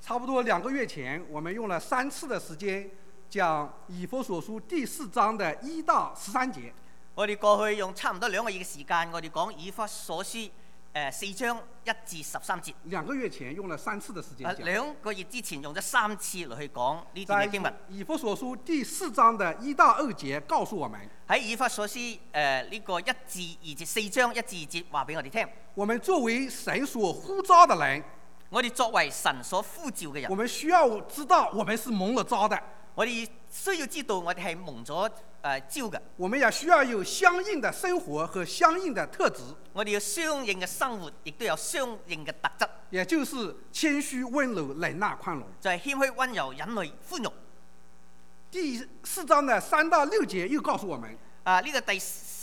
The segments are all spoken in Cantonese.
差不多2个月前，我们用了3次的時間講以弗所書第4章的1到13節。 我哋過去用差唔多2個月嘅時間，我哋講以弗所書4章1至13節。 2個月前用了3次的時間講。 2個月之前用咗3次嚟去講呢段嘅經文。 以弗所書第4章的1到2節告訴我們， 喺以弗所書呢個1至2節4章1至2節話俾我哋聽。 我們作為神所呼召的人， 我哋作為神所呼召嘅人， 我們需要知道我們是蒙了召的。 我哋需要知道我哋係蒙咗召嘅。 我們也需要有相應的生活和相應的特質。 我哋要相應嘅生活，亦都有相應嘅特質。 也就是謙虛、溫柔、忍耐、寬容。 就係謙虛、溫柔、忍耐、寬容。 第4章的3到6節又告訴我們， 呢個第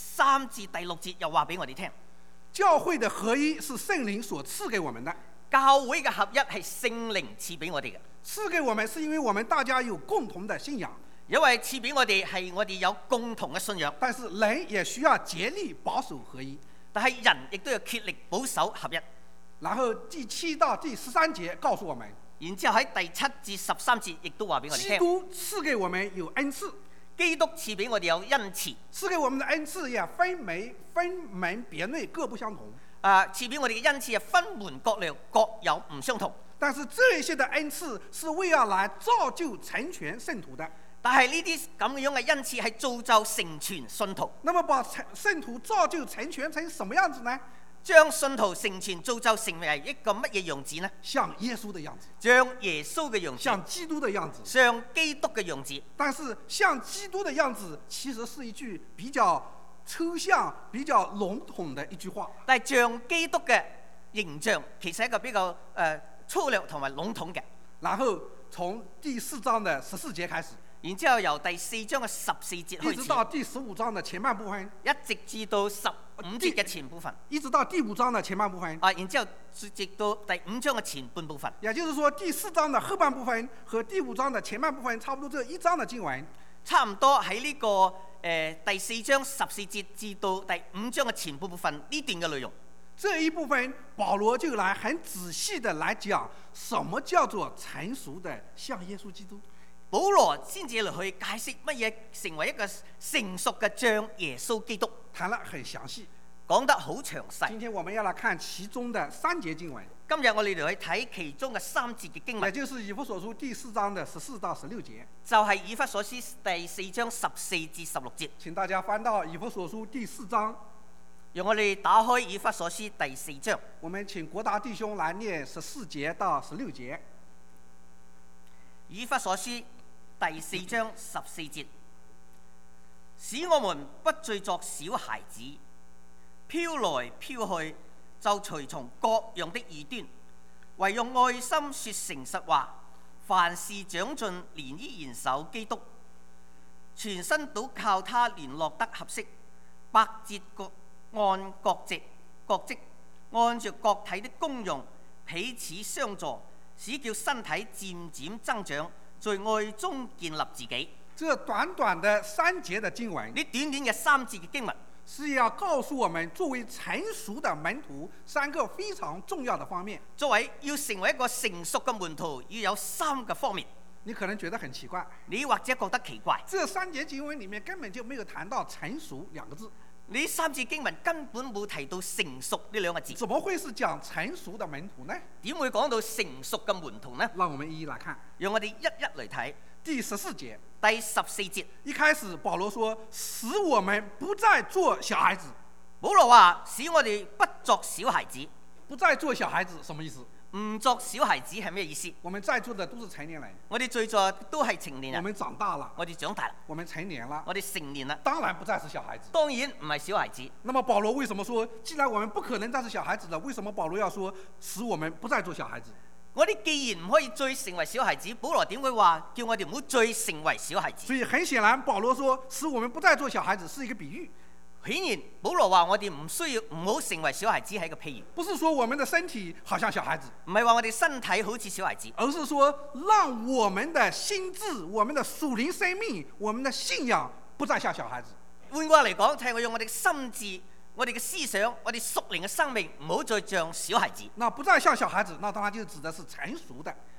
3至第6節又話俾我哋聽， 教會的合一是聖靈所賜給我們的。 教會嘅合一係聖靈賜俾我哋嘅。 賜給我們是因為我們大家有共同的信仰， 因為賜俾我哋係我哋有共同嘅信仰。 但是人也需要竭力保守合一。 但係人亦都要竭力保守合一。 然後第7到第13節告訴我們， 然之後喺第7至13節亦都話俾我哋聽， 基督賜給我們有恩賜， 基督賜俾我哋有恩賜， 賜給我們的恩賜也分門別類，各不相同。 賜俾我哋嘅恩賜係分門各類，各有唔相同。 但是這一些的恩賜是為要來造就成全聖徒的。 但係呢啲咁樣嘅恩賜係造就成全信徒。 那麼把聖徒造就成全成什麼樣子呢？ 將信徒成全造就成為一個乜嘢樣子呢？ 像耶穌的樣子， 像耶穌嘅樣子， 像基督的樣子， 像基督嘅樣子。 但是像基督的樣子其實是一句比較抽象、比較籠統的一句話。 但係像基督嘅形象其實係一個比較粗略同埋籠統嘅。 然後從第4章的14節開始， 然之後由第4章嘅14節開始， 一直到第15章的前半部分， 一直至到15節嘅前部分， 一直到第5章的前半部分。 然之後直到第5章嘅前半部分。 也就是說，第4章的後半部分和第5章的前半部分差不多這1章的經文， 差唔多喺呢個第4章14節至到第5章嘅前半部分呢段嘅內容。 這一部分保羅就來很仔細的來講什麼叫做成熟的像耶穌基督。 保羅先至嚟去解釋乜嘢成為一個成熟嘅像耶穌基督， 談得很詳細， 講得好詳細。 今天我們要來看其中的3節經文。 今日我哋嚟去睇其中嘅3節嘅經文， 也就是以弗所書第4章的14到16節， 就係以弗所書第4章14至16節。 請大家翻到以弗所書第4章， 讓我哋打開以弗所書第4章。 我們請國達弟兄來念14節到16節。 以弗所書第4章14節，使我們不再作小孩子，飄來飄去，就隨從各樣的異端，唯用愛心說誠實話，凡事長進，連於嚴守基督，全身都靠他聯絡得合適，百節按各職，按照各體的功用彼此相助，使叫身體漸漸增長，在愛中建立自己。 這短短的3節的經文， 呢短短嘅3節嘅經文， 是要告訴我們作為成熟的門徒3個非常重要的方面。 作為要成為一個成熟嘅門徒，要有3個方面。 你可能覺得很奇怪， 你或者覺得奇怪， 這3節經文裡面根本就沒有談到成熟2個字。 呢3節經文根本冇提到成熟呢2個字， 怎麼會是講成熟的門徒呢？ 點會講到成熟嘅門徒呢？ 讓我們一一來看， 讓我哋一一嚟睇第14節。 第14節， 一開始保羅說，使我們不再做小孩子。 保羅話使我哋不作小孩子。 不再做小孩子什麼意思？ 唔作小孩子係咩意思？ 我們在座的都是成年人， 我哋在座都係成年人， 我們長大了， 我哋長大啦， 我們成年了， 我哋成年啦， 當然不再是小孩子。 當然唔係小孩子。 那麼保羅為什麼說，既然我們不可能再是小孩子了，為什麼保羅要說使我們不再做小孩子？ 我哋既然唔可以再成為小孩子，保羅點會話叫我哋唔好再成為小孩子？ 所以很顯然，保羅說使我們不再做小孩子是一個比喻。 顯然，保羅話我哋唔好成為小孩子係一個譬喻， 不是說我們的身體好像小孩子， 唔係話我哋身體好似小孩子， 而是說讓我們的心智、我們的屬靈生命、我們的信仰不再像小孩子。 換句話嚟講，就係我用我哋嘅心智、我哋嘅思想、我哋屬靈嘅生命，唔好再像小孩子。 那不再像小孩子，那當然就指的是成熟的。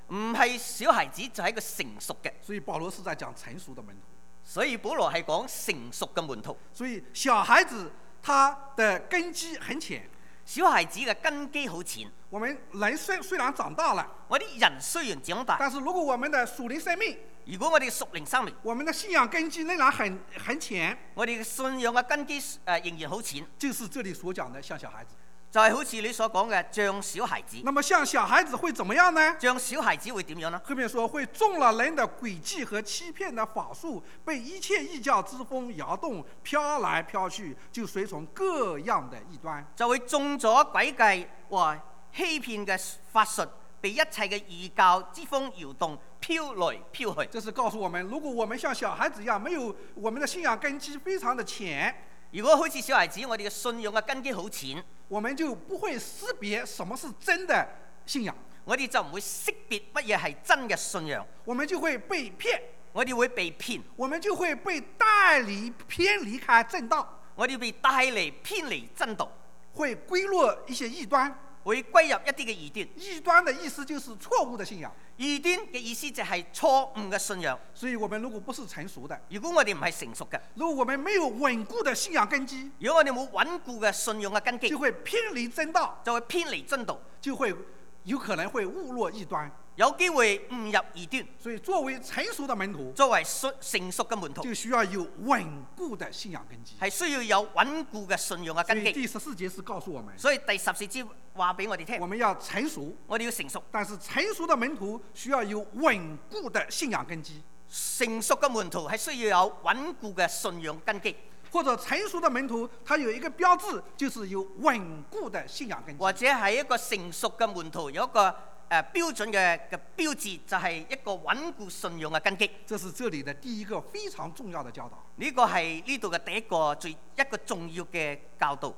唔係小孩子就係一個成熟嘅， 所以保羅是在講成熟的門徒。 所以保羅係講成熟嘅門徒。 所以小孩子他的根基很淺， 小孩子嘅根基好淺。 我們人雖然長大了， 我啲人雖然長大， 但是如果我們的屬靈生命， 如果我哋嘅屬靈生命， 我們的信仰根基仍然很淺， 我哋嘅信仰嘅根基仍然好淺， 就是這裡所講的像小孩子。 就係好似你所講嘅像小孩子。 那麼像小孩子會怎麼樣呢？ 像小孩子會點樣呢？ 後面說會中了人的詭計和欺騙的法術，被一切異教之風搖動，飄來飄去，就隨從各樣的異端。 就會中咗詭計和欺騙嘅法術，被一切嘅異教之風搖動，飄來飄去。 這是告訴我們，如果我們像小孩子一樣，沒有我們的信仰根基非常的淺， 如果好似小孩子，我哋嘅信仰嘅根基好淺， 我們就不會識別什麼是真的信仰， 我哋就唔會識別乜嘢係真嘅信仰， 我們就會被騙， 我哋會被騙， 我們就會被帶離偏離開正道， 我哋被帶嚟偏離真道， 會歸落一些異端。 會歸入一啲嘅異端。 異端的意思就是錯誤的信仰。 異端嘅意思就係錯誤嘅信仰。 所以我們如果不是成熟的， 如果我哋唔係成熟嘅， 如果我們沒有穩固的信仰根基， 如果我哋冇穩固嘅信仰嘅根基， 就會偏離真道， 就會偏離真道， 就會有可能會誤落異端， 有機會誤入異端。 所以作為成熟的門徒， 作為成熟嘅門徒， 就需要有穩固的信仰根基， 係需要有穩固嘅信仰嘅根基。 所以第14節是告訴我們， 所以第14節話俾我哋聽， 我們要成熟， 我哋要成熟， 但是成熟的門徒需要有穩固的信仰根基， 成熟嘅門徒係需要有穩固嘅信仰根基。 或者成熟的門徒，他有一個標誌，就是有穩固的信仰根基， 或者係一個成熟嘅門徒有一個標準嘅標誌，就係一個穩固信仰嘅根基。 這是這裡的第一個非常重要的教導。 呢個係呢度嘅第一個重要嘅教導。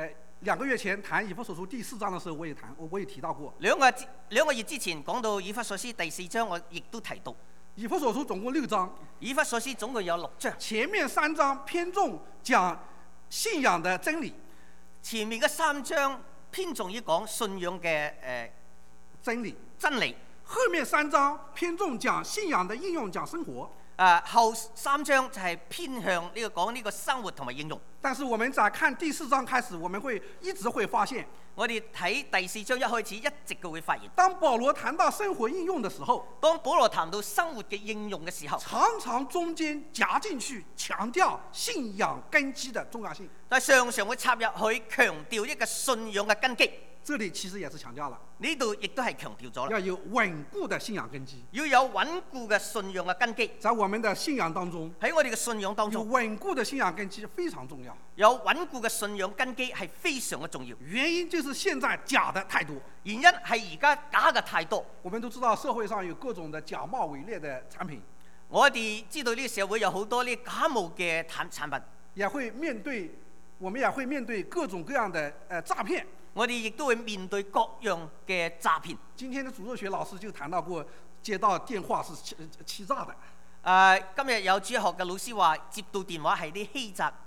2個月前談以弗所書第4章的時候，我也提到過。 兩個月之前講到以弗所書第4章，我亦都提到。 以弗所書總共6章， 以弗所書總共有6章。 前面3章偏重講信仰的真理， 前面嘅3章偏重於講信仰嘅真理。後面3章偏重講信仰的應用，講生活。 後3章就係偏向講呢個生活同埋應用。 但是我們在看第4章開始，我們一直會發現， 我哋睇第4章一開始一直都會發現， 當保羅談到生活應用的時候， 當保羅談到生活嘅應用嘅時候， 常常中間夾進去強調信仰根基的重要性， 但係常常會插入去強調一個信仰嘅根基。 這裡其實也是強調了， 呢度亦都係強調咗啦， 要有穩固的信仰根基， 要有穩固嘅信仰嘅根基。 在我們的信仰當中， 喺我哋嘅信仰當有中， 穩固的信仰根基非常重要。 有穩固嘅信仰根基係非常嘅重要。 原因就是現在假的太多， 原因係而家假嘅太多。 我們都知道社會上有各種的假冒偽劣的產品， 我哋知道呢個社會有好多呢假冒嘅產品， 我們也會面對各種各樣的詐騙。 我哋亦都會面對各樣嘅詐騙。 今天的主日學老師就談到過，接到電話是欺詐的。 今日有主學嘅老師話，接到電話係啲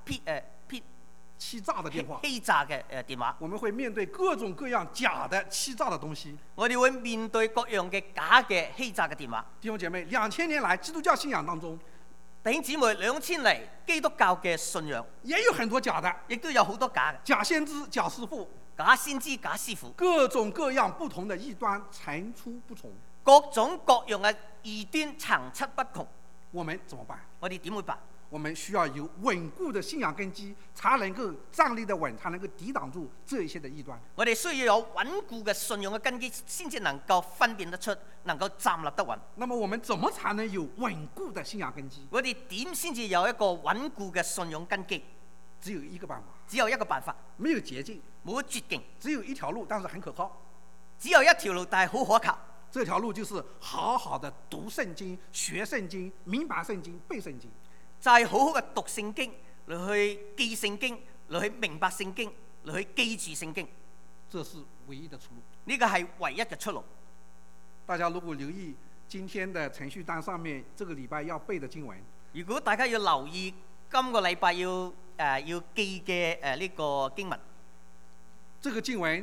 欺詐的電話。 欺詐嘅電話。 我們會面對各種各樣假的欺詐的東西。 我哋會面對各樣嘅假嘅欺詐嘅電話。 弟兄姐妹，2000年來基督教信仰當中， 弟兄姊妹，2000嚟基督教嘅信仰也有很多假的， 亦都有好多假嘅。 假先知、假師傅。 假先知、假師傅， 各種各樣不同的異端層出不窮， 各種各樣嘅異端層出不窮。 我們怎麼辦？ 我哋點會辦？ 我們需要有穩固的信仰根基，才能夠站立得穩，才能夠抵擋住這一些的異端。 我哋需要有穩固嘅信仰嘅根基，先至能夠分辨得出，能夠站立得穩。 那麼我們怎麼才能有穩固的信仰根基？ 我哋點先至有一個穩固嘅信仰根基？ 只有一個辦法。 只有一個辦法， 沒有捷徑， 冇絕徑， 只有一條路，但是很可靠。 只有一條路，但係好可靠。 這條路就是好好的讀聖經、學聖經、明白聖經、背聖經。 就係好好嘅讀聖經，嚟去記聖經，嚟去明白聖經，嚟去記住聖經。 這是唯一的出路。 呢個係唯一嘅出路。 大家如果留意今天的程序單上面，這個禮拜要背的經文。 如果大家要留意今個禮拜要記嘅呢個經文， 這個經文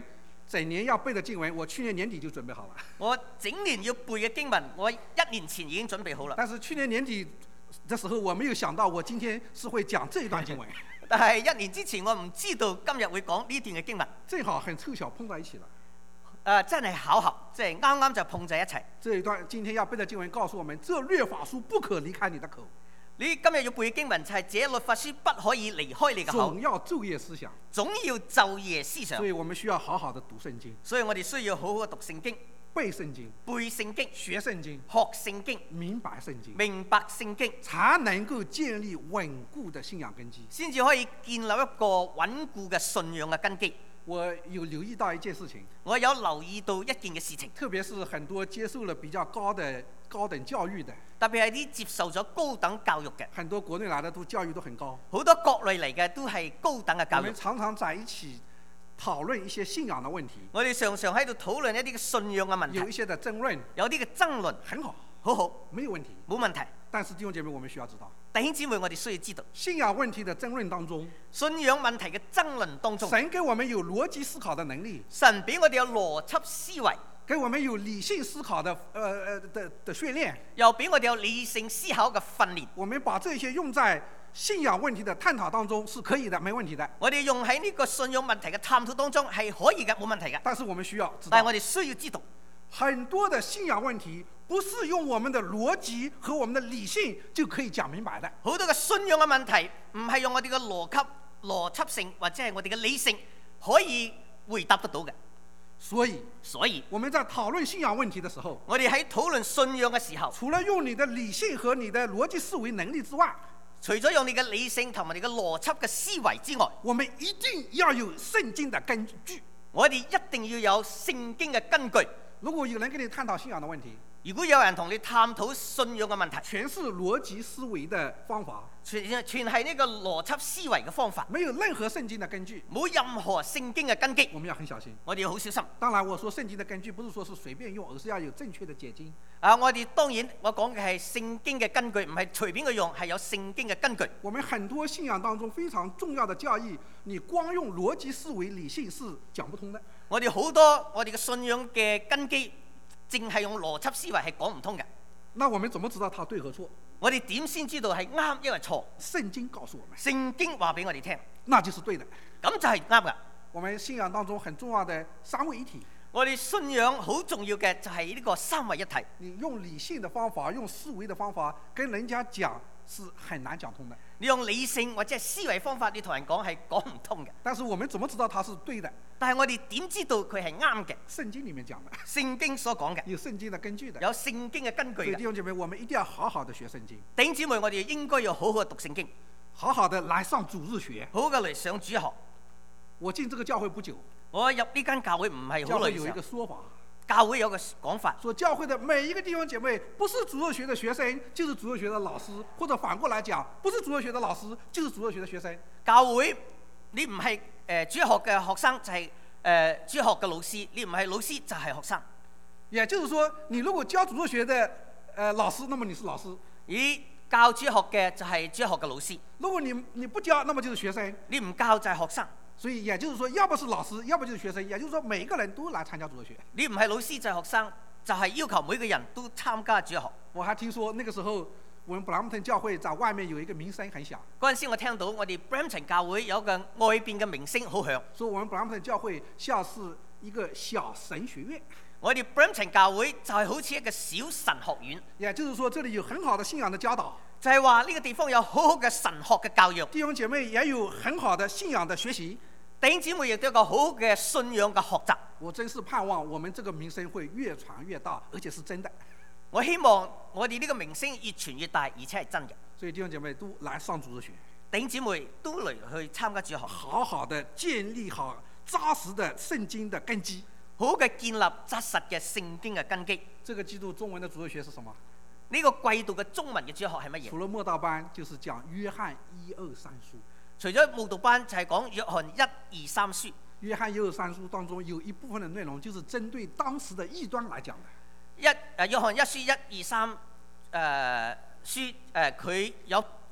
整年要背的經文，我去年年底就準備好了。 我整年要背嘅經文，我1年前已經準備好啦。 但是去年年底的時候，我沒有想到我今天是會講這一段經文。 但係1年之前我唔知道今日會講呢段嘅經文。 正好很湊巧碰在一起了。 真係巧合，即係啱啱就碰在一齊。 這一段今天要背的經文告訴我們，這律法書不可離開你的口。 你今日要背嘅經文就係這律法書不可以離開你嘅口， 總要晝夜思想。 總要晝夜思想。 所以我們需要好好的讀聖經。 所以我哋需要好好讀聖經， 背聖經， 背聖經， 學聖經， 學聖經， 明白聖經， 明白聖經， 才能夠建立穩固的信仰根基， 先至可以建立一個穩固嘅信仰嘅根基。 我有留意到一件事情， 我有留意到一件嘅事情， 特別是很多接受了比較高等教育的， 特別係啲接受咗高等教育嘅， 很多國內來的都教育都很高， 好多國內嚟嘅都係高等嘅教育。 我們常常在一起討論一些信仰的問題， 我哋常常喺度討論一啲嘅信仰嘅問題， 有一些的爭論， 有啲嘅爭論， 很好， 好好， 沒有問題， 冇問題。 但是弟兄姐妹，我們需要知道， 弟兄姊妹，我哋需要知道， 信仰問題的爭論當中， 信仰問題嘅爭論當中， 神給我們有邏輯思考的能力， 神俾我哋有邏輯思維， 給我們有理性思考的訓練， 又俾我哋有理性思考嘅訓練。 我們把這些用在信仰問題的探討當中是可以的，沒問題的。 我哋用喺呢個信仰問題嘅探討當中係可以嘅，冇問題嘅。 但是我們需要知道， 但係我哋需要知道， 很多的信仰問題不是用我們的邏輯和我們的理性就可以講明白的。 好多嘅信仰嘅問題唔係用我哋嘅邏輯性或者係我哋嘅理性可以回答得到嘅。 所以我們在討論信仰問題的時候， 我哋喺討論信仰嘅時候， 除了用你的理性和你的邏輯思維能力之外， 除咗用你嘅理性同埋你嘅邏輯嘅思維之外， 我們一定要有聖經的根據。 我哋一定要有聖經嘅根據。 如果有人跟你探討信仰的問題， 如果有人同你探討信仰嘅問題， 全是邏輯思維的方法， 全係呢個邏輯思維嘅方法， 沒有任何聖經的根據， 冇任何聖經嘅根基， 我們要很小心。 我哋要好小心。 當然我說聖經的根據不是說是隨便用，而是要有正確的解經。 我哋當然我講嘅係聖經嘅根據，唔係隨便嘅用，係有聖經嘅根據。 我們很多信仰當中非常重要的教義，你光用邏輯思維理性是講不通的。 我哋好多我哋嘅信仰嘅根基，淨係用邏輯思維係講唔通嘅。 那我們怎麼知道它對和錯？ 我哋點先知道係啱抑或錯？ 聖經告訴我們， 聖經話俾我哋聽， 那就是對的。 咁就係啱噶。 我們信仰當中很重要的三位一體， 我哋信仰好重要嘅就係呢個三位一體。 你用理性的方法，用思維的方法跟人家講是很難講通的。 你用理性或者係思維方法，你同人講係講唔通嘅。 但是我們怎麼知道它是對的？ 但係我哋點知道佢係啱嘅？ 聖經裡面講的， 聖經所講嘅， 有聖經的根據的， 有聖經嘅根據嘅。 所以弟兄姐妹，我們一定要好好的學聖經。 弟兄姊妹，我哋應該要好好讀聖經， 好好的來上主日學， 好好嘅嚟上主學。 我進這個教會不久， 我入呢間教會唔係好耐嘅時候， 教會有一個說法， 教會有個講法， 說教會的每一個弟兄姐妹不是主日學的學生，就是主日學的老師，或者反過來講，不是主日學的老師，就是主日學的學生。 教會你唔係主日學嘅學生，就係主日學嘅老師；你唔係老師，就係學生。 也就是說，你如果教主日學的老師，那麼你是老師； 而教主日學嘅就係主日學嘅老師。 如果你不教，那麼就是學生； 你唔教就係學生。 所以也就是說，要不是老師，要不就是學生。也就是說，每一個人都來參加主日學。 你唔係老師就係學生，就係要求每個人都參加主日學。 我還聽說那個時候，我們布蘭姆頓教會在外面有一個名聲很響。 嗰陣時我聽到我哋 Brampton 教會有個外邊嘅名聲好響， 說我們布蘭姆頓教會像是一個小神學院。 我哋 Brampton 教會就係好似一個小神學院。 也就是說，這裡有很好的信仰的教導。 就係話呢個地方有好好嘅神學嘅教育， 弟兄姐妹也有很好的信仰的學習。 弟兄姊妹亦都有個好好嘅信仰嘅學習。 我真是盼望我們這個名聲會越傳越大，而且是真的。 我希望我哋呢個名聲越傳越大，而且係真嘅。 所以弟兄姐妹都來上主日學， 弟兄姊妹都嚟去參加主日學， 好好的建立好紮實的聖經的根基， 好好嘅建立紮實嘅聖經嘅根基。 這個季度中文的主日學是什麼？ 呢個季度嘅中文嘅主日學係乜嘢？ 除了默道班，就是講約翰1、2、3書。 除咗慕道班，就係講約翰1、2、3書。 約翰1、2、3書當中有一部分的內容，就是針對當時的異端來講的。 約翰1書1、2、3書佢有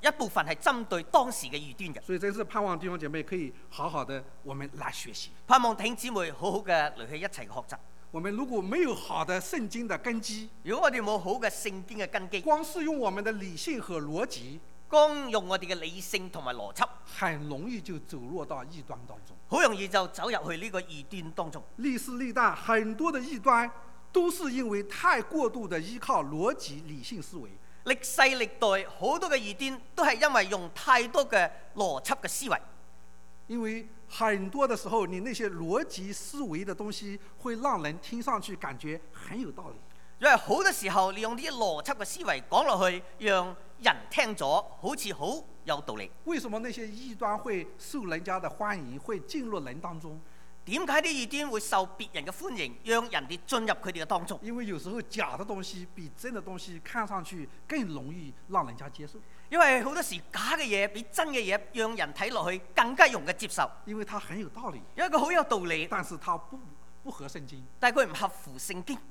一部分係針對當時嘅異端嘅。 所以真是盼望弟兄姐妹可以好好的我們來學習。 盼望弟兄姊妹好好嘅嚟去一齊嘅學習。 我們如果沒有好的聖經的根基， 如果我哋冇好嘅聖經嘅根基， 光是用我們的理性和邏輯， 光用我哋嘅理性同埋邏輯， 很容易就走落到異端當中。 好容易就走入去呢個異端當中。 歷世歷代很多的異端都是因為太過度的依靠邏輯理性思維。 歷世歷代好多嘅異端都係因為用太多嘅邏輯嘅思維。 因為很多的時候，你那些邏輯思維的東西會讓人聽上去感覺很有道理。 因為好多時候你用啲邏輯嘅思維講落去，讓人聽咗好似好有道理。 為什麼那些異端會受人家的歡迎，會進入人當中？ 點解啲異端會受別人嘅歡迎，讓人哋進入佢哋嘅當中？ 因為有時候假的東西比真的東西看上去更容易讓人家接受。 因為好多時假嘅嘢比真嘅嘢，讓人睇落去更加容易接受。 因為它很有道理， 因為佢好有道理， 但是它不合聖經。 但係佢唔合乎聖經。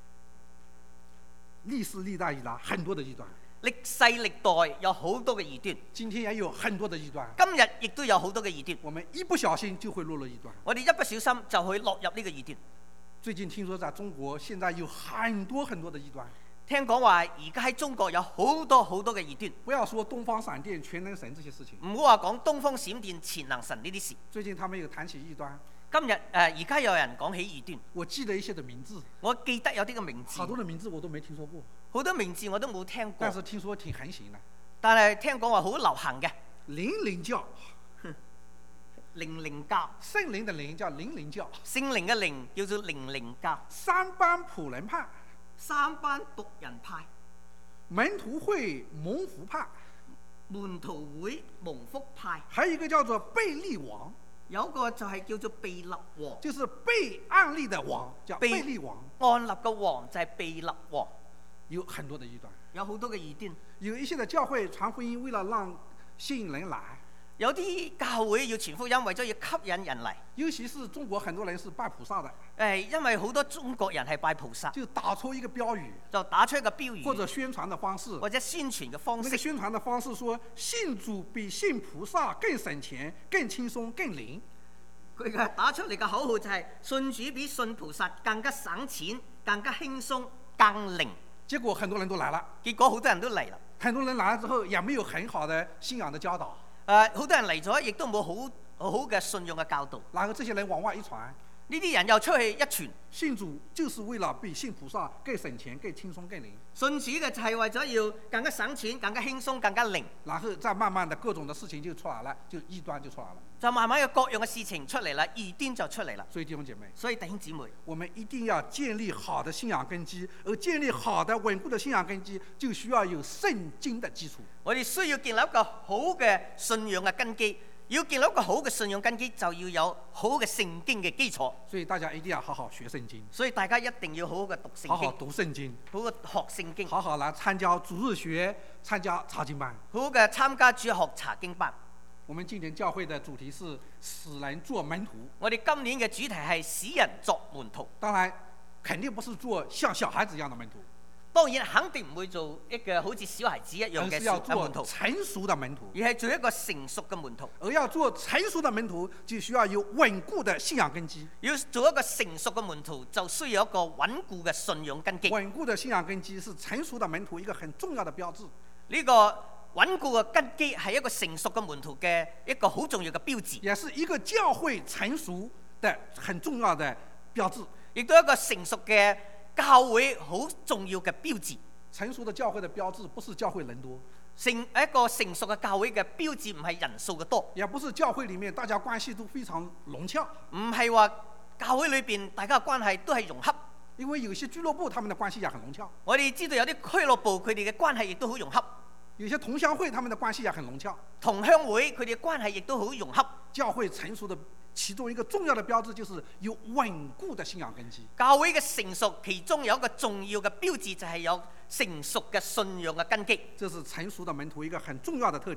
歷世歷代以來很多的異端， 歷世歷代有好多嘅異端， 今天也有很多的異端。 今日亦都有好多嘅異端。 我們一不小心就會落入異端。 我哋一不小心就會落入呢個異端。 最近聽說在中國現在有很多的異端。 聽講話而家喺中國有好多嘅異端。 不要說東方閃電、全能神這些事情， 唔好話講東方閃電、全能神呢啲事。 最近他們有談起異端。 今日而家有人講起異端， 我記得一些的名字， 我記得有啲嘅名字， 好多的名字我都沒聽說過， 好多名字我都冇聽過， 但是聽說挺橫行的。 但係聽講話好流行嘅靈靈教， 靈靈教， 聖靈的靈叫靈靈教， 聖靈嘅靈叫做靈靈教， 三班僕人派， 三班僕人派， 門徒會蒙福派， 門徒會蒙福派， 還有一個叫做被立王， 有一個就係叫做被立王， 就是被案例的王，叫被立王。 按立嘅王就係被立王。 有很多的異端， 有好多嘅異端， 有一些的教會傳福音，為了讓吸引人來。 有啲教會要傳福音，為咗要吸引人嚟。 尤其是中國很多人是拜菩薩的。 因為好多中國人係拜菩薩， 就打出一個標語， 就打出一個標語， 或者宣傳的方式， 或者宣傳嘅方式。 那個宣傳的方式說，信主比信菩薩更省錢、更輕鬆、更靈。 佢嘅打出嚟嘅口號就係信主比信菩薩更加省錢、更加輕鬆、更靈。 結果很多人都來了， 結果好多人都嚟啦。 很多人來了之後，也沒有很好的信仰的教導。 好多人嚟咗，亦都冇好嘅信仰嘅教導。 然後這些人往外一傳， 呢啲人又出去一傳， 信主就是為了比信菩薩更省錢、更輕鬆、更靈。 信主嘅就係為咗要更加省錢、更加輕鬆、更加靈。 然後再慢慢的各種的事情就出來了，就異端就出來了。 就慢慢有各樣嘅事情出嚟啦，異端就出嚟啦。 所以弟兄姐妹， 所以弟兄姊妹， 我們一定要建立好的信仰根基，而建立好的穩固的信仰根基，就需要有聖經的基礎。 我哋需要建立一個好嘅信仰嘅根基。要建立一個好嘅信仰根基，就要有好嘅聖經嘅基礎。 所以大家一定要好好學聖經。 所以大家一定要好好嘅讀聖經。 好好讀聖經， 好好學聖經。 好好來參加主日學，參加查經班。 好好嘅參加主學查經班。 我們今年教會的主題是使人做門徒。 我哋今年嘅主題係使人作門徒。 當然，肯定不是做像小孩子一樣的門徒。 當然肯定唔會做一個好似小孩子一樣嘅門徒， 成熟的門徒， 而係做一個成熟嘅門徒。 而要做成熟的門徒，就需要有穩固的信仰根基。 要做一個成熟嘅門徒，就需要一個穩固嘅信仰根基。 穩固的信仰根基是成熟的門徒一個很重要的標誌。 呢個穩固嘅根基係一個成熟嘅門徒嘅一個好重要嘅標誌， 也是一個教會成熟的很重要的標誌， 亦都係一個成熟嘅教會好重要嘅標誌。 成熟的教會的標誌不是教會人多， 一個成熟嘅教會嘅標誌唔係人數嘅多， 也不是教會裡面大家關係都非常融洽， 唔係話教會裏邊大家嘅關係都係融洽。 因為有些俱樂部他們的關係也很融洽， 我哋知道有啲俱樂部佢哋嘅關係亦都好融洽。 有些同鄉會他們的關係也很融洽， 同鄉會佢哋嘅關係亦都好融洽。 教會成熟的其中一個重要的標誌就是有穩固的信仰根基。 教會嘅成熟其中有一個重要嘅標誌就係有成熟嘅信仰嘅根基。 這是成熟的門徒一個很重要的特點。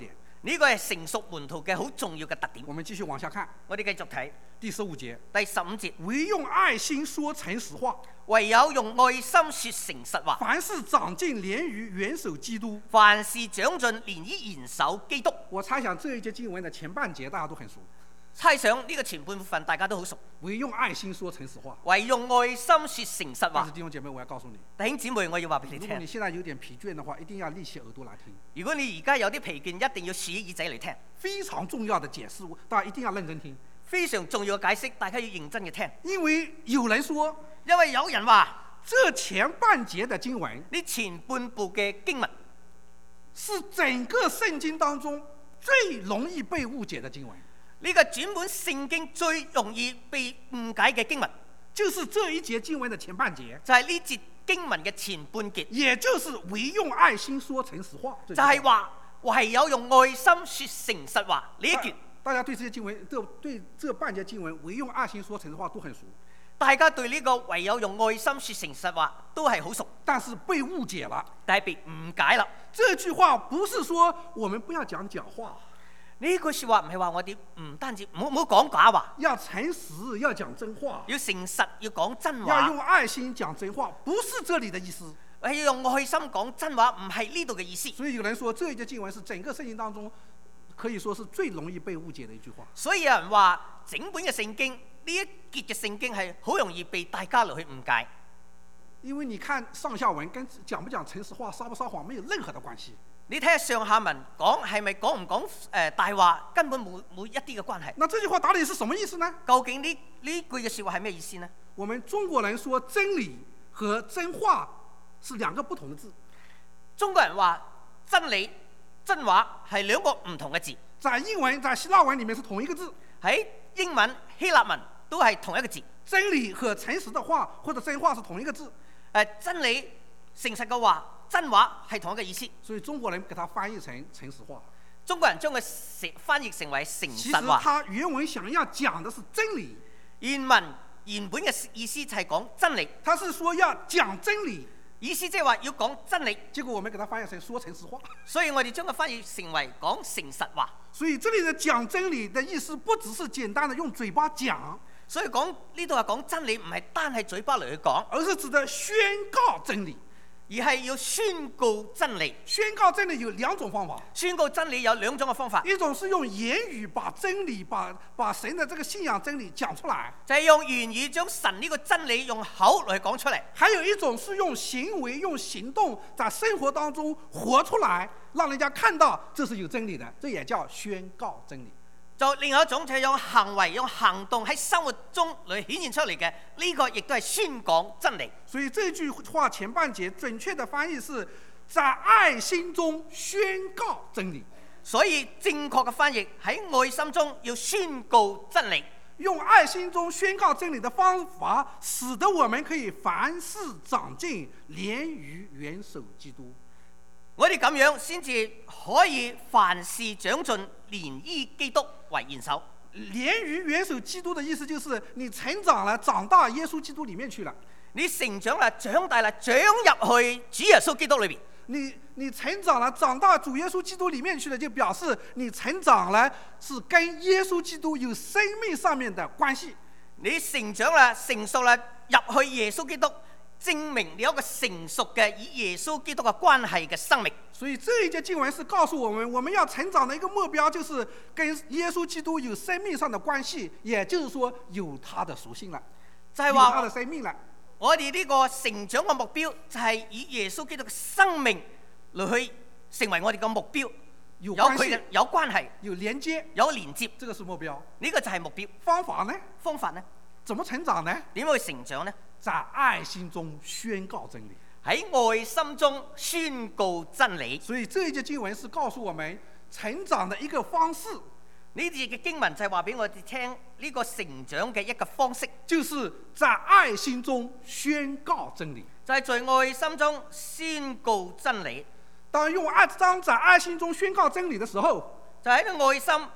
呢個係成熟門徒嘅好重要嘅特點。 我們繼續往下看， 我哋繼續睇第15節， 第15節， 唯用愛心說誠實話， 唯有用愛心說誠實話， 凡事長進連於元首基督。 凡事長進連於元首基督。 我猜想這一節經文的前半節大家都很熟， 猜想呢個前半部分大家都好熟， 唯用愛心說誠實話。 唯用愛心說誠實話但是。弟兄姐妹，我要告訴你， 弟兄姊妹，我要話俾你如果你聽， 現在有點疲倦的話，一定要立起耳朵來聽。 如果你而家有啲疲倦，一定要豎耳仔嚟聽， 非常重要的解釋，大家一定要認真聽。 非常重要嘅解釋，大家要認真嘅聽。 因為有人說， 因為有人話， 這前半節的經文呢前半部嘅經文是整個聖經當中最容易被誤解的經文， 呢個整本聖經最容易被誤解嘅經文， 就是這一節經文的前半節， 就係呢節經文嘅前半節， 也就是唯用愛心說誠實話。 就係話唯有用愛心說誠實話呢一段。 大家對這些經文，對這半節經文唯用愛心說誠實話都很熟， 大家對呢個唯有用愛心說誠實話都係好熟， 但是被誤解了。 但係被誤解啦。 這句話不是說我們不要講假話， 呢句説話唔係話我哋唔單止唔好講假話， 要誠實，要講真話， 要誠實，要講真要話， 用愛心講真話，不是這裡的意思。 要用愛心講真話，唔係呢度嘅意思。 所以有人說這一節經文是整個聖經當中可以說是最容易被誤解的一句話。 所以有人話整本嘅聖經呢一節嘅聖經係好容易被大家嚟去誤解， 因為你看上下文跟講不講誠實話、撒不撒謊沒有任何的關係。 你睇下上下文講係咪講唔講大話，根本冇一啲嘅關係。 那這句話到底是什麼意思呢？ 究竟呢句嘅説話係咩意思呢？ 我們中國人說真理和真話是兩個不同的字。 中國人話真理、真話係兩個唔同嘅字， 在英文、在希臘文裡面是同一個字。 喺英文、希臘文都係同一個字。 真理和誠實的話或者真話是同一個字。 真理、誠實嘅話、真話係同一個意思。 所以中國人給它翻譯成誠實話。 中國人將佢翻譯成為誠其實實話。 他原文想要講的是真理。 原文原本嘅意思就係講真理。 他是說要講真理， 意思即係話要講真理。 結果我們給它翻譯成說誠實話。 所以我哋將佢翻譯成為講誠實話。 所以這裡的講真理的意思不只是簡單的用嘴巴講， 所以講呢度係講真理，唔係單係嘴巴嚟去講， 而是指的宣告真理。 而係要宣告真理。 宣告真理有兩種方法， 宣告真理有兩種嘅方法， 一種是用言語把真理、把神的這個信仰真理講出來， 就係用言語將神呢個真理用口嚟講出嚟。 還有一種是用行為、用行動在生活當中活出來，讓人家看到這是有真理的，這也叫宣告真理。 就另外一種就係用行為、用行動喺生活中嚟顯現出嚟嘅，呢個亦都係宣講真理。 所以這句話前半節準確的翻譯是在愛心中宣告真理。 所以正確嘅翻譯喺愛心中要宣告真理。 用愛心中宣告真理的方法，使得我們可以凡事長進，連於元首基督。 我哋咁樣先至可以凡事長進，連於基督為元首。 連於元首基督的意思就是你成長了，長到耶穌基督裡面去了。 你成長啦，長大啦，長入去主耶穌基督裏邊。 你成長了，長到主耶穌基督裡面去了，就表示你成長了是跟耶穌基督有生命上面的關係。 你成長啦，成熟啦，入去耶穌基督，證明你有一個成熟嘅與耶穌基督嘅關係嘅生命。 所以這一節經文是告訴我們要成長的一個目標，就是跟耶穌基督有生命上的關係，也就是說有他的屬性了， 就係有他的生命了。 我哋呢個成長嘅目標就係以耶穌基督嘅生命嚟去成為我哋嘅目標， 有關係， 有關係， 有連接， 有連接， 這個是目標。 呢個就係目標。 方法呢？ 方法呢？ 怎麼成長呢？ 點去成長呢？ 在愛心中宣告真理， 喺愛心中宣告真理。 所以這一節經文是告訴我們成長的一個方式。 呢節嘅經文就係話俾我哋聽呢個成長嘅一個方式， 就是在愛心中宣告真理， 就係在愛心中宣告真理。 當在愛心中宣告真理的時候， 就喺個愛心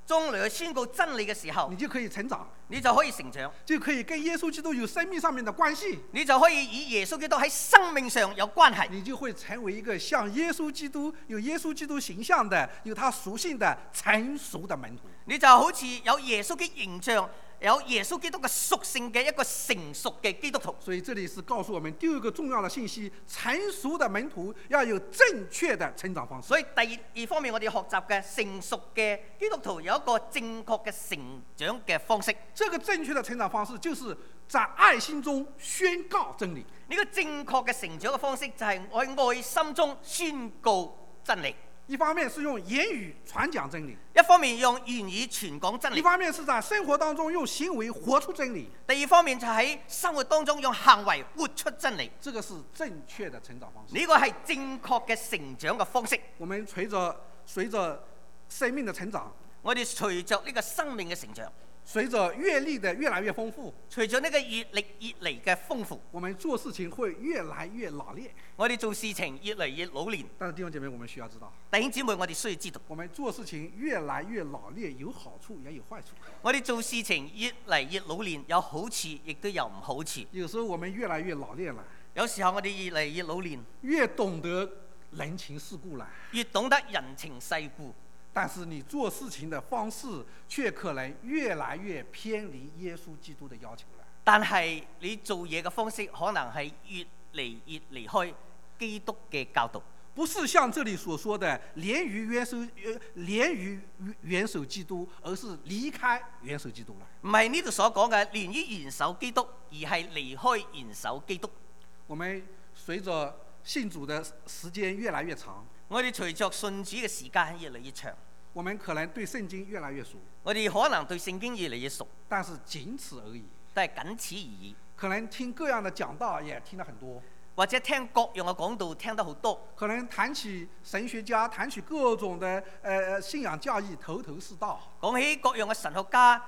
中嚟去宣告真理嘅時候你，就可以成長， 你就可以成長， 就可以跟耶穌基督有生命上面的關係， 你就可以與耶穌基督喺生命上有關係， 你就會成為一個像耶穌基督有耶穌基督形象的、有他屬性的成熟的門徒。 你就好似有耶穌嘅形象，有耶穌基督嘅屬性嘅一個成熟嘅基督徒。 所以這裡是告訴我們第二個重要的信息：成熟的門徒要有正確的成長方式。 所以第二方面，我哋學習嘅成熟嘅基督徒有一個正確嘅成長嘅方式。 這個正確的成長方式就是在愛心中宣告真理。 呢個正確嘅成長嘅方式就係我喺愛心中宣告真理。 一方面是用言語傳講真理， 一方面用言語傳講真理， 一方面是在生活當中用行為活出真理。 第二方面就喺生活當中用行為活出真理。 這個是正確的成長方式。 呢個係正確嘅成長嘅方式。 我們隨着生命的成長， 我哋隨着呢個生命嘅成長， 隨着閱歷的越來越豐富， 隨着呢個閱歷越嚟嘅豐富， 我們做事情會越來越老練。 我哋做事情越嚟越老練。 但是弟兄姐妹，我們需要知道， 弟兄姊妹，我哋需要知道， 我們做事情越來越老練，有好處也有壞處。 我哋做事情越嚟越老練，有好處亦都有唔好處。 有時候我們越來越老練了， 有時候我哋越嚟越老練， 越懂得人情世故了， 越懂得人情世故。 但是你做事情的方式卻可能越來越偏離耶穌基督的要求了。 但係你做嘢嘅方式可能係越嚟越離開基督嘅教導， 不是像這裡所說的連於元首基督，而是離開元首基督了。 唔係呢度所講嘅連於元首基督，而係離開元首基督。 我們隨着信主的時間越來越長， 我哋隨着信主嘅時間越嚟越長， 我們可能對聖經越來越熟， 我哋可能對聖經越嚟越熟， 但是僅此而已。 都係僅此而已。 可能聽各樣的講道也聽得很多， 或者聽各樣嘅講道聽得好多， 可能談起神學家，談起各種的信仰教義，頭頭是道。 講起各樣嘅神學家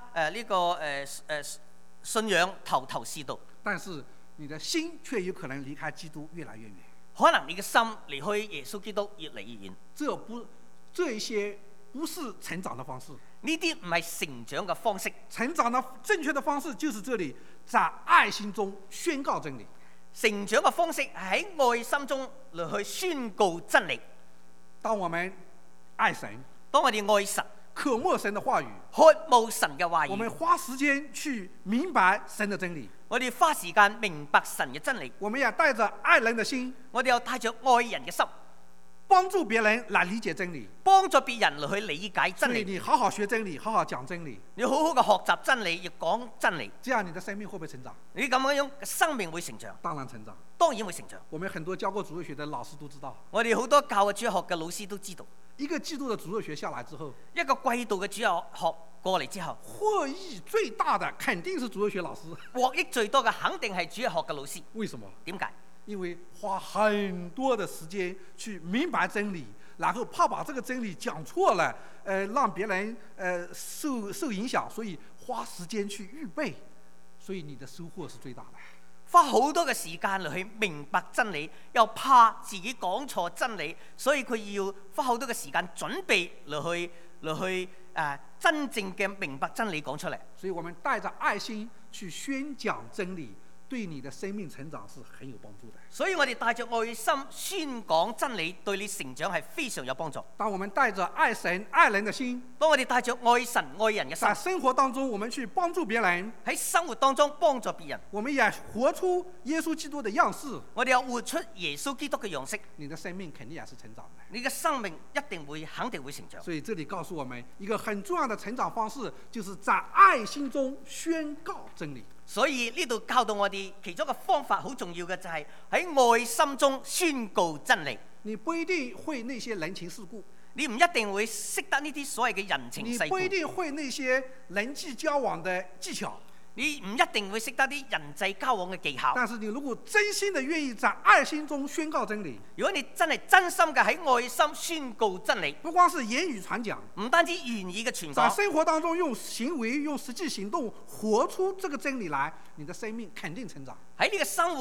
信仰頭頭是道， 但是你的心卻有可能離開基督越來越遠。 可能你嘅心離開耶穌基督越嚟越遠。 這一些不是成長的方式。 呢啲唔係成長嘅方式。 成長的正確的方式就是這裡，在愛心中宣告真理。 成長嘅方式係喺愛心中嚟去宣告真理。 當我們愛神， 當我哋愛神， 渴慕神的話語， 渴慕神嘅話語， 我們花時間去明白神的真理。 我哋花時間明白神嘅真理。 我們也帶着愛人的心， 我哋又帶着愛人嘅心， 幫助別人來理解真理， 幫助別人嚟去理解真理。 所以你好好學真理，好好講真理， 你好好嘅學習真理，亦講真理， 這樣你的生命會不會成長？ 你咁樣生命會成長， 當然成長， 當然會成長。 我們很多教過主日學的老師都知道， 我哋好多教主日學嘅老師都知道， 一個季度的主日學下來之後， 一個季度嘅主日學過嚟之後， 獲益最大的肯定是主日學老師， 獲益最多嘅肯定係主日學嘅老師。 為什麼？ 點解？ 因為花很多的時間去明白真理，然後怕把這個真理講錯了，讓別人受影響，所以花時間去預備，所以你的收穫是最大的。 花好多嘅時間嚟去明白真理，又怕自己講錯真理，所以佢要花好多嘅時間準備嚟去真正嘅明白真理講出嚟。 所以我們帶着愛心去宣講真理，對你的生命成長是很有幫助的。 所以我哋帶着愛心宣講真理，對你成長係非常有幫助。 當我們帶着愛神愛人的心， 當我哋帶着愛神愛人嘅心， 在生活當中我們去幫助別人， 喺生活當中幫助別人， 我們也活出耶穌基督的樣式， 我哋又活出耶穌基督嘅樣式， 你的生命肯定也是成長的。 你嘅生命一定會肯定會成長。 所以這裡告訴我們一個很重要的成長方式，就是在愛心中宣告真理。 所以呢度教導我哋其中一個方法好重要嘅就係喺愛心中宣告真理。 你不一定會那些人情世故， 你唔一定會識得呢啲所謂嘅人情世故， 你不一定會那些人際交往的技巧， 你唔一定會識得啲人際交往嘅技巧。 但是你如果真心的願意在愛心中宣告真理， 如果你真係真心嘅喺愛心宣告真理， 不光是言語傳講， 唔單止言語嘅傳講， 在生活當中用行為、用實際行動活出這個真理來，你的生命肯定成長。 喺呢個生活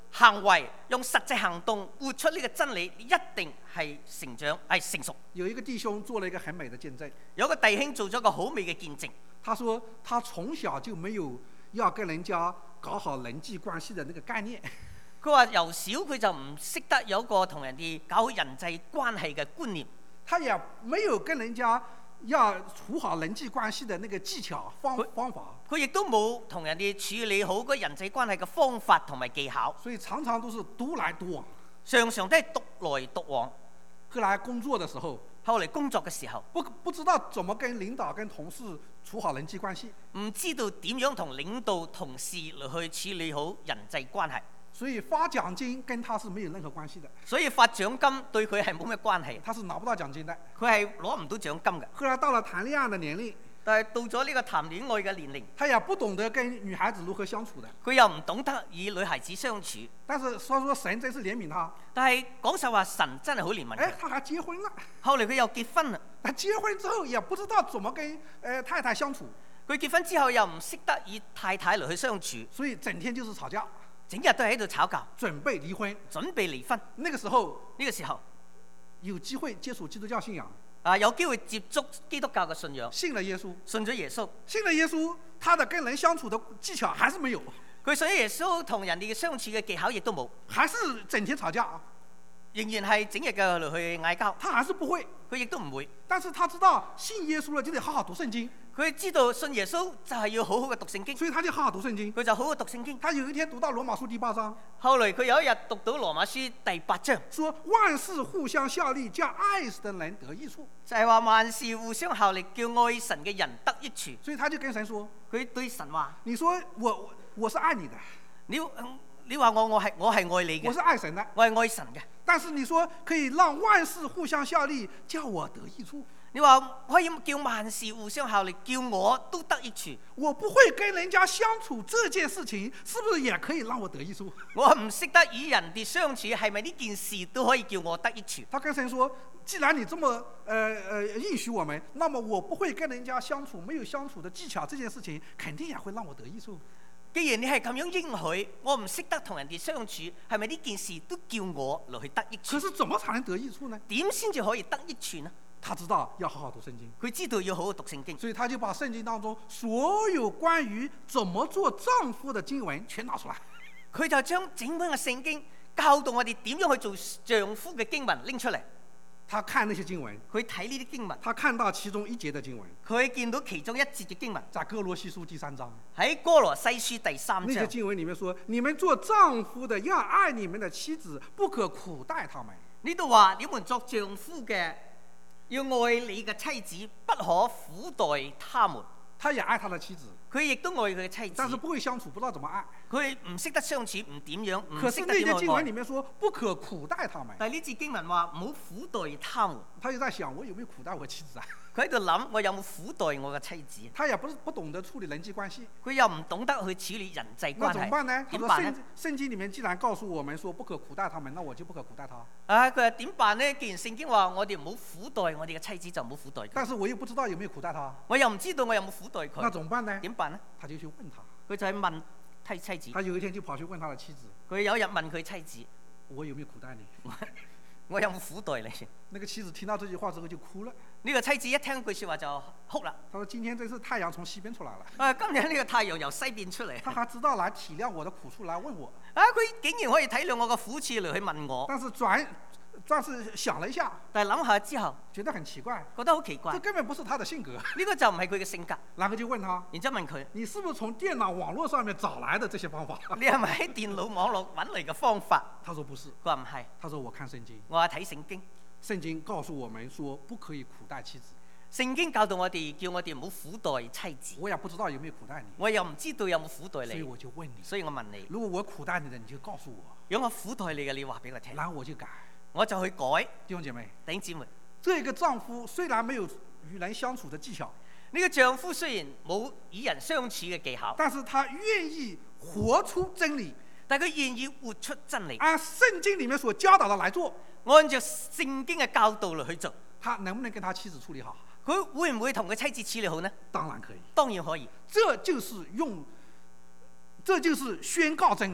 行為，用實際行動活出呢個真理，一定係成長，係成熟。 有一個弟兄做了一個很美的見證， 有個弟兄做咗個好美嘅見證， 他說他從小就沒有要跟人家搞好人際關係的那個概念。 佢話由小佢就唔識得有個同人哋搞好人際關係嘅觀念， 他也沒有跟人家要處好人際關係的那個技巧方法， 佢亦都冇同人哋處理好嗰人際關係嘅方法同埋技巧， 所以常常都是獨來獨往。 常常都係獨來獨往。 後來工作的時候， 後嚟工作嘅時候， 不知道怎麼跟領導跟同事處好人際關係， 唔知道點樣同領導同事嚟去處理好人際關係， 所以發獎金跟他是沒有任何關係的。 所以發獎金對佢係冇咩關係， 他是拿不到獎金的。 佢係攞唔到獎金嘅。 後來到了談戀愛的年齡， 但係到咗呢個談戀愛嘅年齡， 他也不懂得跟女孩子如何相處的。 佢又唔懂得與女孩子相處。 但是說神真是憐憫他， 但係講實話，神真係好憐憫佢。 他還結婚了。 後嚟佢又結婚啦。 他結婚之後也不知道怎麼跟太太相處， 佢結婚之後又唔識得與太太嚟去相處， 所以整天就是吵架， 整日都喺度吵架， 準備離婚。 準備離婚。 那個時候有機會接觸基督教信仰， 有機會接觸基督教嘅信仰， 信了耶穌， 信咗耶穌， 他的跟人相處的技巧還是沒有， 佢信咗耶穌同人哋嘅相處嘅技巧亦都冇， 還是整天吵架， 仍然係整日嘅嚟去嗌交， 他還是不會， 佢亦都唔會。 但是他知道信耶穌了就得好好讀聖經， 佢知道信耶穌就係要好好嘅讀聖經， 所以他就好好讀聖經。 佢就好好讀聖經。 他有一天讀到羅馬書第8章， 後來佢有一日讀到羅馬書第8章， 說萬事互相效力，叫愛神的人得益處， 就係話萬事互相效力，叫愛神嘅人得益處。 所以他就跟神說， 佢對神話： 你說我是愛你的， 你話我係愛你嘅， 我是愛神的， 我係愛神嘅。 但是你說可以讓萬事互相效力，叫我得益處。 你話可以叫萬事互相效力，叫我都得益處。 我不會跟人家相處這件事情，是不是也可以讓我得益處？ 我唔識得與人哋相處，係咪呢件事都可以叫我得益處？ 他跟神說：既然你這麼應許我們，那麼我不會跟人家相處，沒有相處的技巧，這件事情肯定也會讓我得益處。 既然你係咁樣應許，我唔識得同人哋相處，係咪呢件事都叫我嚟去得益處？ 可是怎麼才能得益處呢？ 點先至可以得益處呢？ 他知道要好好讀聖經， 佢知道要好好讀聖經， 所以他就把聖經當中所有關於怎麼做丈夫的經文全拿出來。 佢就將整本嘅聖經教導我哋點樣去做丈夫嘅經文拎出嚟。 他看那些經文， 佢睇呢啲經文， 他看到其中一節的經文， 佢見到其中一節嘅經文， 在哥羅西書第3章， 喺哥羅西書第3章， 那些經文裡面說：你們做丈夫的要愛你們的妻子，不可苦待他們。 呢度話你們作丈夫嘅要愛你嘅妻子，不可苦待他們。 他也愛他的妻子， 佢亦都愛佢嘅妻子， 但是不會相處，不知道怎麼愛。 佢唔識得相處，唔點樣， 可是那些經文裡面說不可苦待他們。 但係呢節經文話唔好苦待他們。 他就在想，我有沒有苦待我妻子啊？ 佢喺度諗，我有冇苦待我嘅妻子？ 他也不懂得處理人際關係， 佢又唔懂得去處理人際關係。 那怎麼辦呢？ 點辦呢？ 聖經裡面既然告訴我們說不可苦待他們，那我就不可苦待他。 佢話點辦呢？既然聖經話我哋唔好苦待我哋嘅妻子，就唔好苦待佢。 但是我又不知道有沒有苦待他， 我又唔知道我有冇苦待佢。 那怎麼辦呢？ 點辦呢？ 他就去問他， 佢就去問妻子。 他有一天就跑去問他的妻子， 佢有一日問佢妻子： 我有沒有苦待你？ 我有冇苦待你？ 那個妻子聽到這句話之後就哭了。 呢個妻子一聽句説話就哭啦。 他說：今天真是太陽從西邊出來了。 今日呢個太陽由西邊出嚟。 他還知道來體諒我的苦處來問我。 佢竟然可以體諒我個苦處嚟去問我。 但是想了一下， 但係諗下之後， 覺得很奇怪， 覺得好奇怪。 這根本不是他的性格。 呢個就唔係佢嘅性格。 然後就問他， 然之後問佢： 你是不是從電腦網絡上面找來的這些方法？ 你係咪喺電腦網絡揾嚟嘅方法？ 他說不是。 佢話唔係。 他說我看聖經。 我係睇聖經。 聖經告訴我們說不可以苦待妻子。 聖經教導我哋，叫我哋唔好苦待妻子。 我也不知道有沒有苦待你。 我又唔知道有冇苦待你。 所以我就問你。 所以我問你。 如果我苦待你的，你就告訴我。 如果我苦待你嘅，你話俾我聽。 然後我就改。 我就去改。 弟兄姐妹， 弟兄姊妹， 這個丈夫雖然沒有與人相處的技巧， 呢個丈夫雖然冇與人相處嘅技巧， 但是他願意活出真理， 但佢願意活出真理， 按聖經裡面所教導的來做， 按照聖經嘅教導嚟去做。 他能不能跟他妻子處理好？ 佢會唔會同佢妻子處理好呢？ 當然可以， 當然可以。 這就是宣告真理。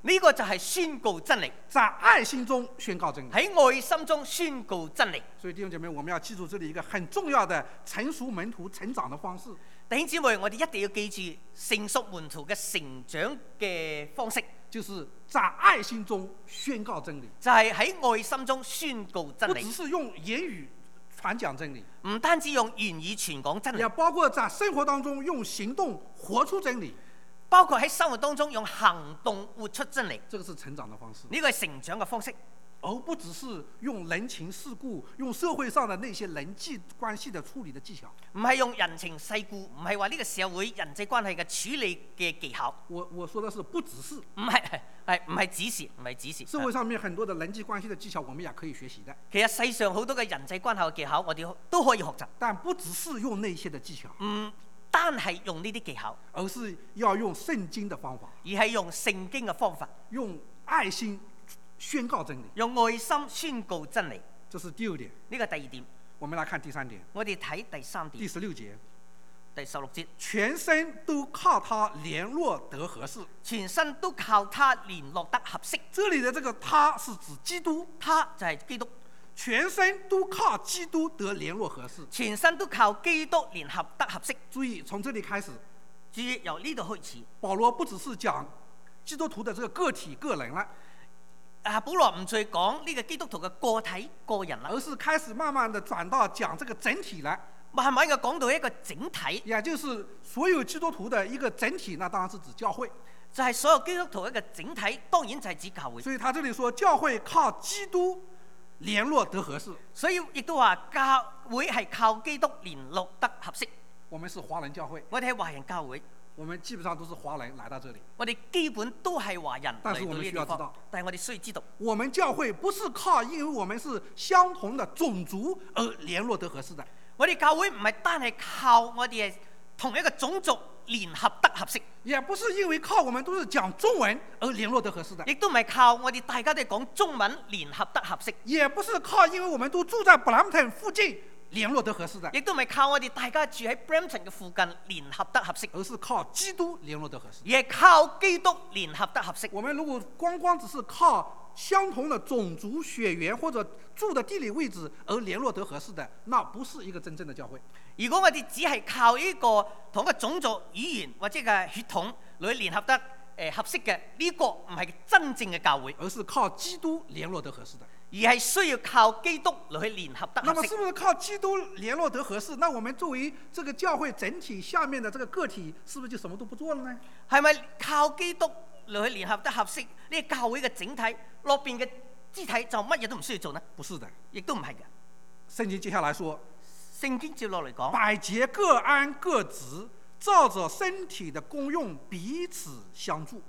呢個就係宣告真理， 在愛心中宣告真理。 喺愛心中宣告真理。 所以弟兄姐妹，我們要記住這裡一個很重要的成熟門徒成長的方式， 弟兄姊妹，我哋一定要記住成熟門徒嘅成長嘅方式， 就是在愛心中宣告真理， 就係喺愛心中宣告真理， 不只是用言語傳講真理， 唔單止用言語傳講真理也，包括在生活當中用行動活出真理。 包括喺生活當中用行動活出真理， 這個是成長的方式， 呢個係成長嘅方式， 而不只是用人情世故、用社會上的那些人際關係的處理的技巧。 唔係用人情世故，唔係話呢個社會人際關係嘅處理嘅技巧。 我說的是不只是， 唔係指示，唔係指示。 社會上面很多的人際關係的技巧，我們也可以學習的。 其實世上好多嘅人際關係嘅技巧，我哋都可以學習。 但不只是用那些的技巧， 單係用呢啲技巧， 而是要用聖經的方法， 而係用聖經嘅方法， 用愛心宣告真理， 用愛心宣告真理。 這是第二點。 呢個第二點。 我們來看第三點。 我哋睇第三點。 第16節。 第16節。 全身都靠他聯絡得合適。 全身都靠他聯絡得合適。 這裡的這個他是指基督， 他就係基督。 全身都靠基督得聯絡合適。 全身都靠基督聯合得合適。 注意，從這裡開始。 注意，由呢度開始。 保羅不只是講基督徒的這個個體個人了。 保羅唔再講呢個基督徒嘅個體個人啦， 而是開始慢慢的轉到講這個整體來。 慢慢嘅講到一個整體， 也就是所有基督徒的一個整體，那當然是指教會。 就係所有基督徒一個整體，當然就係指教會。 所以他這裡說教會靠基督聯絡得合適， 所以亦都話教會係靠基督聯絡得合適。 我們是華人教會， 我哋係華人教會， 我們基本上都是華人來到這裡。 我哋基本都係華人嚟到呢啲地方，但係我哋需要知道， 我們教會不是靠因為我們是相同的種族而聯絡得合適的。 我哋教會唔係單係靠我哋係同一個種族聯合得合適， 也不是因為靠我們都是講中文而聯絡得合適的， 亦都唔係靠我哋大家都係講中文聯合得合適， 也不是靠因為我們都住在 Brampton 附近聯絡得合適的， 亦都唔係靠我哋大家住喺 Brampton 嘅附近聯合得合適， 而是靠基督聯絡得合適， 而係靠基督聯合得合適。 我們如果光只是靠相同的種族血緣或者住的地理位置而聯絡得合適的，那不是一個真正的教會。 如果我哋只係靠呢個同一個種族語言或者嘅血統嚟聯合得合適嘅，呢個唔係真正嘅教會， 而是靠基督聯絡得合適的， 而係需要靠基督嚟去聯合得合適。 那麼是不是靠基督聯絡得合適？那我們作為這個教會整體下面的這個個體，是不是就什麼都不做了呢？ 係咪靠基督嚟去聯合得合適？呢個教會嘅整體落邊嘅肢體就乜嘢都唔需要做呢？ 不是的， 亦都唔係嘅。 聖經接下來說， 聖經接落嚟講， 百節各安各職，照着身體的功用彼此相助。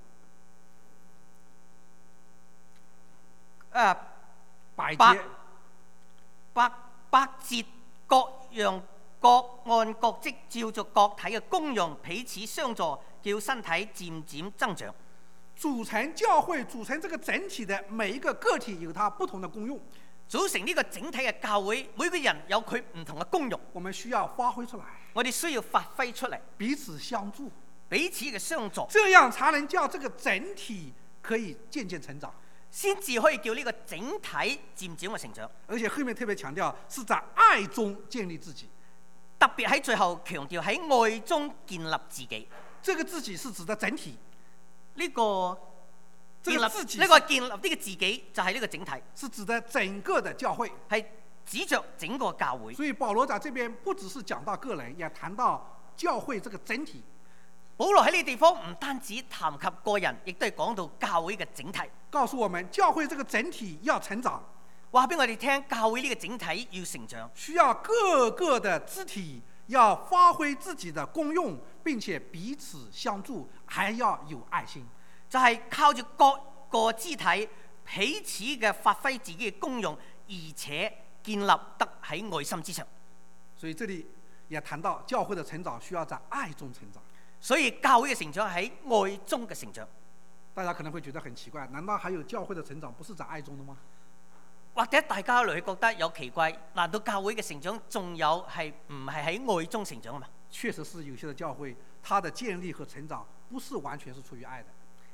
百節各樣各按各職，照着各體嘅功用彼此相助，叫身體漸漸增長。 組成教會、組成這個整體的每一個個體有它不同的功用。 組成呢個整體嘅教會，每個人有佢唔同嘅功用， 我們需要發揮出來。 我哋需要發揮出嚟， 彼此相助， 彼此嘅相助， 這樣才能叫這個整體可以漸漸成長， 先至可以叫呢個整體漸漸嘅成長。 而且後面特別強調是在愛中建立自己， 特別喺最後強調喺愛中建立自己。 這個自己是指的整體， 呢個建立呢個自己就係呢個整體， 是指的整個的教會， 係指着整個教會。 所以保羅在這邊不只是講到個人，也談到教會這個整體。 保羅喺呢個地方唔單止談及個人，亦都係講到教會嘅整體， 告訴我們教會這個整體要成長， 話俾我哋聽教會呢個整體要成長， 需要各個的肢體要發揮自己的功用，並且彼此相助，還要有愛心。 就係靠住各個肢體彼此嘅發揮自己嘅功用，而且建立得喺愛心之上。 所以這裡也談到教會的成長需要在愛中成長。 所以教會嘅成長喺愛中嘅成長。 大家可能會覺得很奇怪，難道還有教會的成長不是在愛中的嗎？ 或者大家嚟覺得有奇怪，難道教會嘅成長仲有係唔係喺愛中成長啊嘛？ 確實是有些的教會，它的建立和成長不是完全是出於愛的。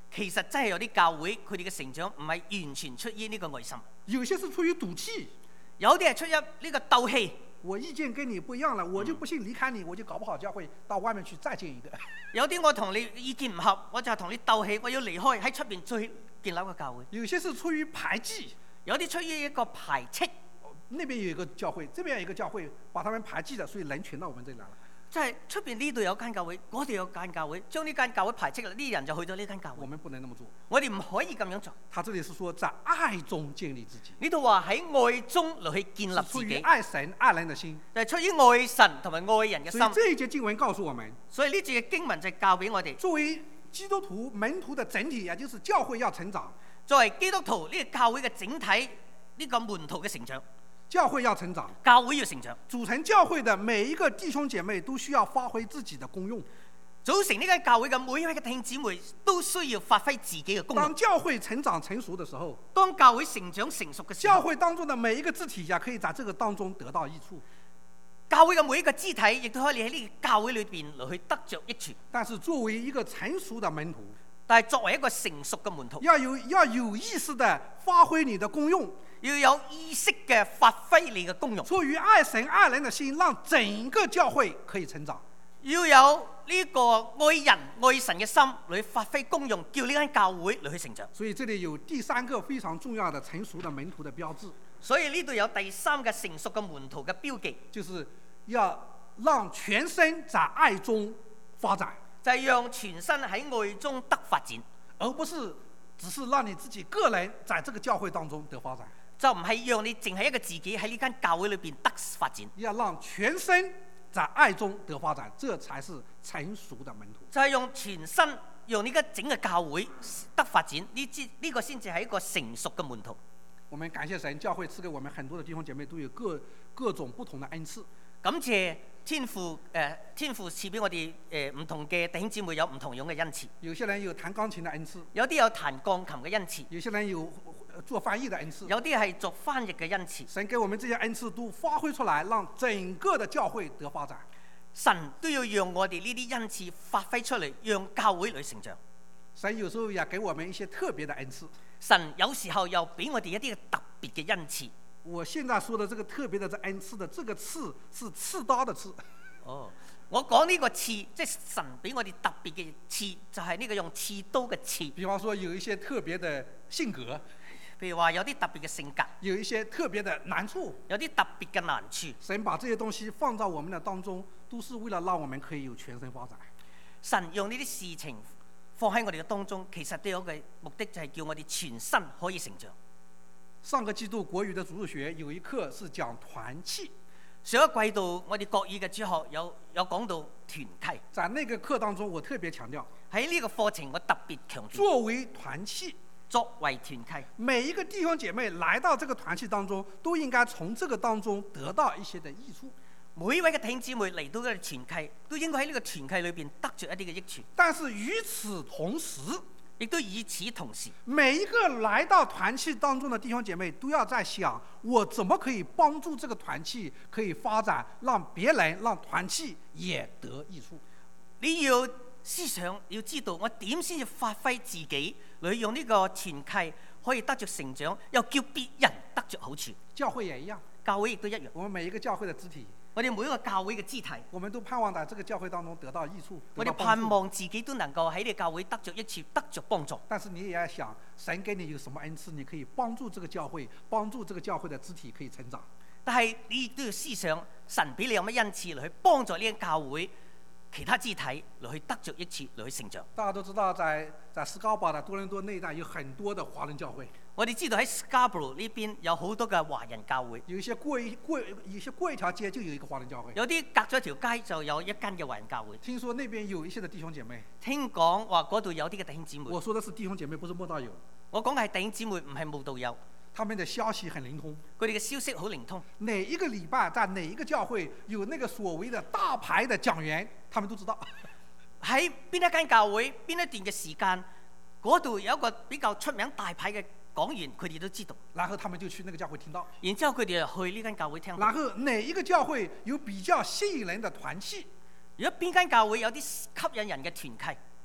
其實真係有啲教會佢哋嘅成長唔係完全出於呢個愛心， 有些是出於賭氣， 有啲係出於呢個鬥氣。 我意見跟你不一樣了，我就不信離開你，我就搞不好教會到外面去再建一個。 有啲我同你意見唔合，我就係同你鬥氣，我要離開喺出邊再建立一個教會。 有些是出於排擠， 有啲出於一個排斥， 那邊有一個教會，這邊有一個教會，把他們排擠了，所以人全到我們這裡來了。 即係出邊呢度有間教會，嗰度有間教會，將呢間教會排斥啦，呢啲人就去咗呢間教會。 我們不能那麼做。 我哋唔可以咁樣做。 他這裡是說在愛中建立自己， 呢度話喺愛中嚟去建立是出於自己， 愛神愛人的心。 就係出於愛神同埋愛人嘅所以心。 這一節經文告訴我們， 所以呢節嘅經文就教俾我哋， 作為基督徒門徒的整體，也就是教會要成長。 作為基督徒呢個教會嘅整體，呢個門徒嘅成長， 教會要成長， 教會要成長。 組成教會的每一個弟兄姐妹都需要發揮自己的功用。 組成呢間教會嘅每一位嘅弟兄姊妹都需要發揮自己嘅功用。 當教會成長成熟的時候， 當教會成長成熟嘅時候， 教會當中的每一個肢體也可以在這個當中得到益處。 教會嘅每一個肢體亦都可以喺呢個教會裏邊嚟去得着益處。 但是作為一個成熟的門徒， 但係作為一個成熟嘅門徒， 要有意識地發揮你的功用， 要有意識嘅發揮你嘅功用， 出於愛神愛人的心，讓整個教會可以成長。 要有呢個愛人愛神嘅心嚟發揮功用，叫呢間教會嚟去成長。 所以這裡有第三個非常重要的成熟的門徒的標誌， 所以呢度有第三個成熟嘅門徒嘅標記， 就是要讓全身在愛中發展， 就係讓全身喺愛中得發展， 而不是只是讓你自己個人在這個教會當中得發展， 就唔係讓你淨係一個自己喺呢間教會裏邊得發展， 要讓全身在愛中得發展，這才是成熟的門徒。 就係用全身讓呢個整個教會得發展，呢個先至係一個成熟嘅門徒。 我們感謝神，教會賜給我們很多的弟兄姐妹都有各種不同的恩賜。 感謝天父賜俾我哋唔同嘅弟兄姊妹有唔同樣嘅恩賜。 有些人有彈鋼琴的恩賜， 有啲有彈鋼琴嘅恩賜， 有些人有做翻譯的恩賜， 有啲係做翻譯嘅恩賜。 神給我們這些恩賜都發揮出來，讓整個的教會得發展。 神都要讓我哋呢啲恩賜發揮出嚟，讓教會嚟成長。 神有時候也給我們一些特別的恩賜。 神有時候又俾我哋一啲特別嘅恩賜。 我現在說的這個特別的恩賜的這個刺是刺刀的刺。 哦，我講呢個刺，即係神俾我哋特別嘅刺，就係呢個用刺刀嘅刺。 比方說有一些特別的性格， 譬如話有啲特別嘅性格， 有一些特別的難處， 有啲特別嘅難處。 神把這些東西放在我們的當中，都是為了讓我們可以有全身發展。 神用呢啲事情放喺我哋嘅當中，其實都有個目的，就係叫我哋全身可以成長。 上個季度國語的主日學有一課是講團契。 上一季度我哋國語嘅主學有講到團契。 在那個課當中，我特別強調， 喺呢個課程我特別強調， 作為團契， 作為團契， 每一個弟兄姐妹來到這個團契當中，都應該從這個當中得到一些的益處。 每一位嘅弟兄姊妹嚟到呢個團契，都應該喺呢個團契裏邊得着一啲嘅益處。 但是與此同時， 亦都與此同時， 每一個來到團契當中的弟兄姐妹都要在想，我怎麼可以幫助這個團契可以發展，讓別人、讓團契也得益處。 你要思想，要知道我點先至發揮自己，嚟用呢個團契可以得着成長，又叫別人得着好處。 教會也一樣， 教會亦都一樣。 我們每一個教會的肢體， 我哋每一個教會嘅肢體， 我們都盼望在這個教會當中得到益處。 我哋盼望自己都能夠喺呢個教會得着益處，得着幫助。 但是你也要想，神給你有什麼恩賜，你可以幫助這個教會，幫助這個教會的肢體可以成長。 但係你亦都要思想，神俾你有乜恩賜嚟去幫助呢個教會其他肢體嚟去得着益處，嚟去成長。 大家都知道在斯高堡的多倫多那一帶有很多的華人教會。 我哋知道喺 Scarborough 呢邊有好多嘅華人教會， 有一些過一條街就有一個華人教會， 有啲隔咗一條街就有一間嘅華人教會。 聽說那邊有一些的弟兄姐妹， 聽講話嗰度有啲嘅弟兄姊妹。 我說的是弟兄姐妹，不是慕道友。 我講嘅係弟兄姊妹，唔係慕道友。 他們的消息很靈通， 佢哋嘅消息好靈通。 哪一個禮拜在哪一個教會有那個所謂的大牌的講員，他們都知道。 喺邊一間教會，邊一段嘅時間，嗰度有一個比較出名大牌嘅講員，佢哋都知道。 然後他們就去那個教會聽到。 然之後佢哋就去呢間教會聽到。 然後哪一個教會有比較吸引人的團契？ 如果邊間教會有啲吸引人嘅團契，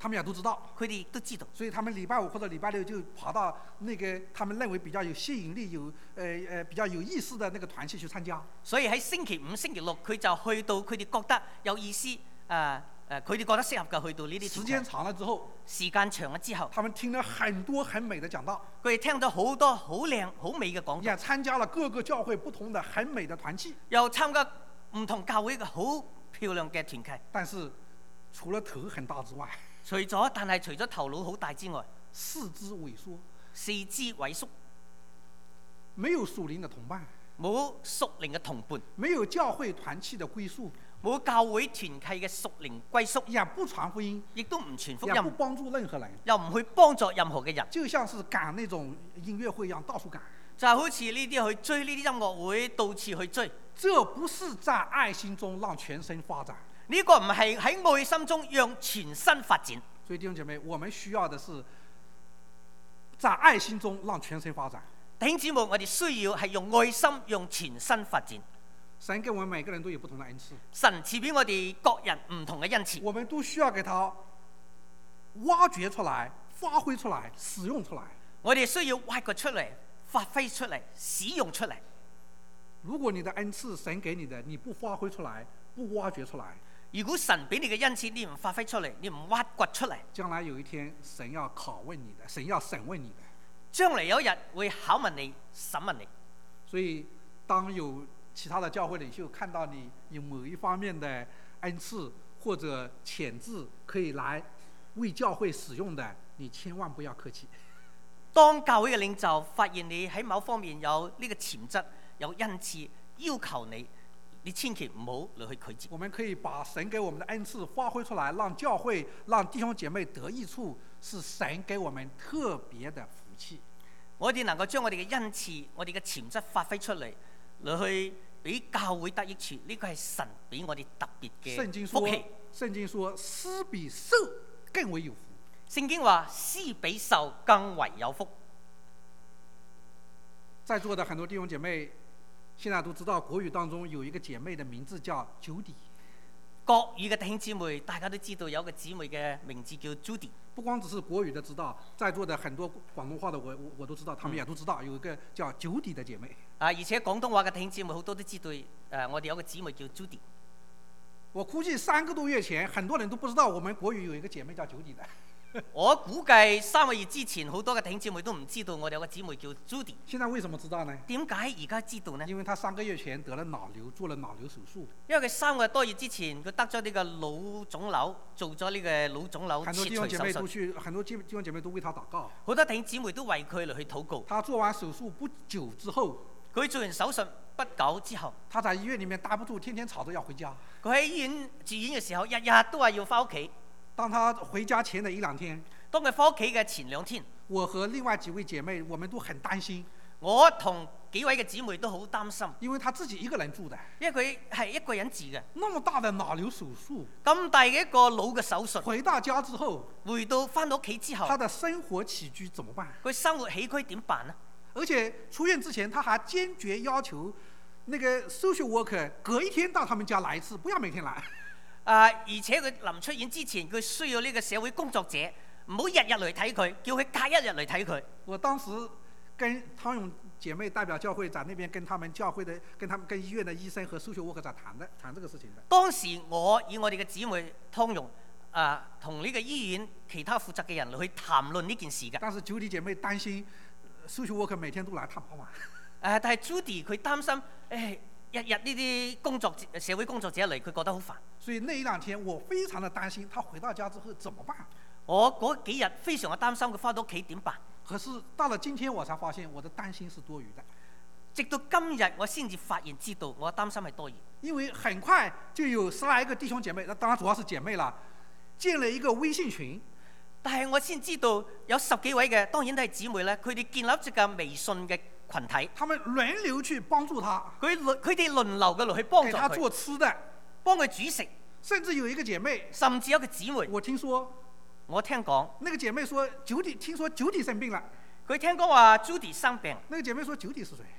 他们也都知道， 佢哋亦都知道。 所以他們禮拜五或者禮拜六就跑到那個他們認為比較有吸引力、比較有意思的那個團契去參加。 所以喺星期五、星期六，佢就去到佢哋覺得有意思，佢哋覺得適合嘅去到呢啲團契。 時間長了之後， 時間長咗之後， 他們聽了很多很美的講道， 佢哋聽到好多好靚好美嘅講道， 也參加了各個教會不同的很美的團契， 又參加唔同教會嘅好漂亮嘅團契。 但是除了頭很大之外， 但係除咗頭腦好大之外， 四肢萎縮， 四肢萎縮， 沒有屬靈的同伴， 冇屬靈嘅同伴， 沒有教會團契的歸宿， 冇教會團契嘅屬靈歸宿， 也不傳福音， 亦都唔傳福也不音， 幫助任何人， 又唔去幫助任何嘅人， 就像是趕那種音樂會一樣到處趕。 就好似呢啲去追呢啲音樂會，到處去追。 這不是在愛心中讓全身發展。 呢個唔係喺愛心中讓全身發展。 所以弟兄姐妹，我們需要的是在愛心中讓全身發展。 弟兄姊妹，我哋需要係用愛心讓全身發展。 神給我們每個人都有不同的恩賜， 神賜俾我哋各人唔同嘅恩賜， 我們都需要給他挖掘出來、發揮出來、使用出來。 我哋需要挖掘出嚟、發揮出嚟、使用出嚟。 如果你的恩賜神給你的，你不發揮出來、不挖掘出來， 如果神俾你嘅恩賜，你唔發揮出嚟，你唔挖掘出嚟， 將來有一天神要拷問你的，神要審問你的。 將來有一日會考問你、審問你。 所以當有其他的教會領袖看到你有某一方面的恩賜或者潛質可以來為教會使用的，你千萬不要客氣。 當教會嘅領袖發現你喺某方面有呢個潛質、有恩賜，要求你，你千祈唔好嚟去拒絕。 我們可以把神給我們的恩賜發揮出來，讓教會、讓弟兄姐妹得益處，是神給我們特別的福氣。 我哋能夠將我哋嘅恩賜、我哋嘅潛質發揮出嚟，嚟去俾教會得益處，呢個係神俾我哋特別嘅福氣。 聖經說，施比受更為有福。 聖經話施比受更為有福。 在座的很多弟兄姐妹，現在都知道國語當中有一個姐妹的名字叫 Judy。 國語嘅弟兄姊妹，大家都知道有個姊妹嘅名字叫 Judy。 不光只是國語的知道，在座的很多廣東話的我都知道，他們也都知道有一個叫 Judy 的姐妹。 而且廣東話嘅弟兄姊妹好多都知道，我哋有個姊妹叫 Judy。 我估計3個多月前，很多人都不知道我們國語有一個姐妹叫 Judy 的。 我估計3個月之前，好多嘅弟兄姊妹都唔知道我哋有個姊妹叫 Judy。 現在為什麼知道呢？ 點解而家知道呢？ 因為她3個月前得了腦瘤，做了腦瘤手術。 因為佢3個多月之前，佢得咗呢個腦腫瘤，做咗呢個腦腫瘤切除手術。 很多弟兄姐妹都為她禱告。 好多弟兄姊妹都為佢嚟去禱告。 她做完手術不久之後， 佢做完手術不久之後， 她在醫院裡面待不住，天天吵着要回家。 佢喺醫院住院嘅時候，日日都話要翻屋企。 當她回家前的1-2天， 當佢翻屋企嘅前2天， 我和另外幾位姐妹，我們都很擔心。 我同幾位嘅姊妹都好擔心， 因為她自己一個人住的， 因為佢係一個人住嘅。 那麼大的腦瘤手術， 咁大嘅一個腦嘅手術， 回到家之後， 回到翻到屋企之後， 她的生活起居怎麼辦？ 佢生活起居點辦呢？ 而且出院之前，她還堅決要求那個 social worker 隔一天到他們家來一次，不要每天來。 而且佢臨出院之前，佢需要呢個社會工作者唔好日日嚟睇佢，叫佢隔一日嚟睇佢。 我當時跟湯勇姐妹代表教會在那邊跟他們教會的、跟醫院的醫生和 social worker 在談這個事情的。 當時我以我哋嘅姊妹湯勇同呢個醫院其他負責嘅人嚟去談論呢件事嘅。 但是 Judy 姐妹擔心 social worker 每天都來探媽媽。 但係 Judy 佢擔心日日呢啲社會工作者嚟，佢覺得好煩。所以那1-2天，我非常的擔心，他回到家之後怎麼辦？ 我嗰幾日非常嘅擔心，佢翻到屋企點辦？ 可是到了今天，我才發現我的擔心是多餘的。 直到今日，我先至發現知道我嘅擔心係多餘。 因為很快就有10來個弟兄姐妹，當然主要是姐妹啦，建了一個微信群。 但係我先知道有10幾位嘅，當然都係姊妹咧，佢哋建立咗個微信嘅群體， 他們輪流去幫助他， 佢哋輪流嘅嚟去幫助佢， 給他做吃的， 幫佢煮食， 甚至有一個姐妹， 甚至有個姊妹， 我聽講，那個姐妹說聽說 Judy 生病了， 佢聽講話 Judy 生病， 那個姐妹說 Judy 是誰？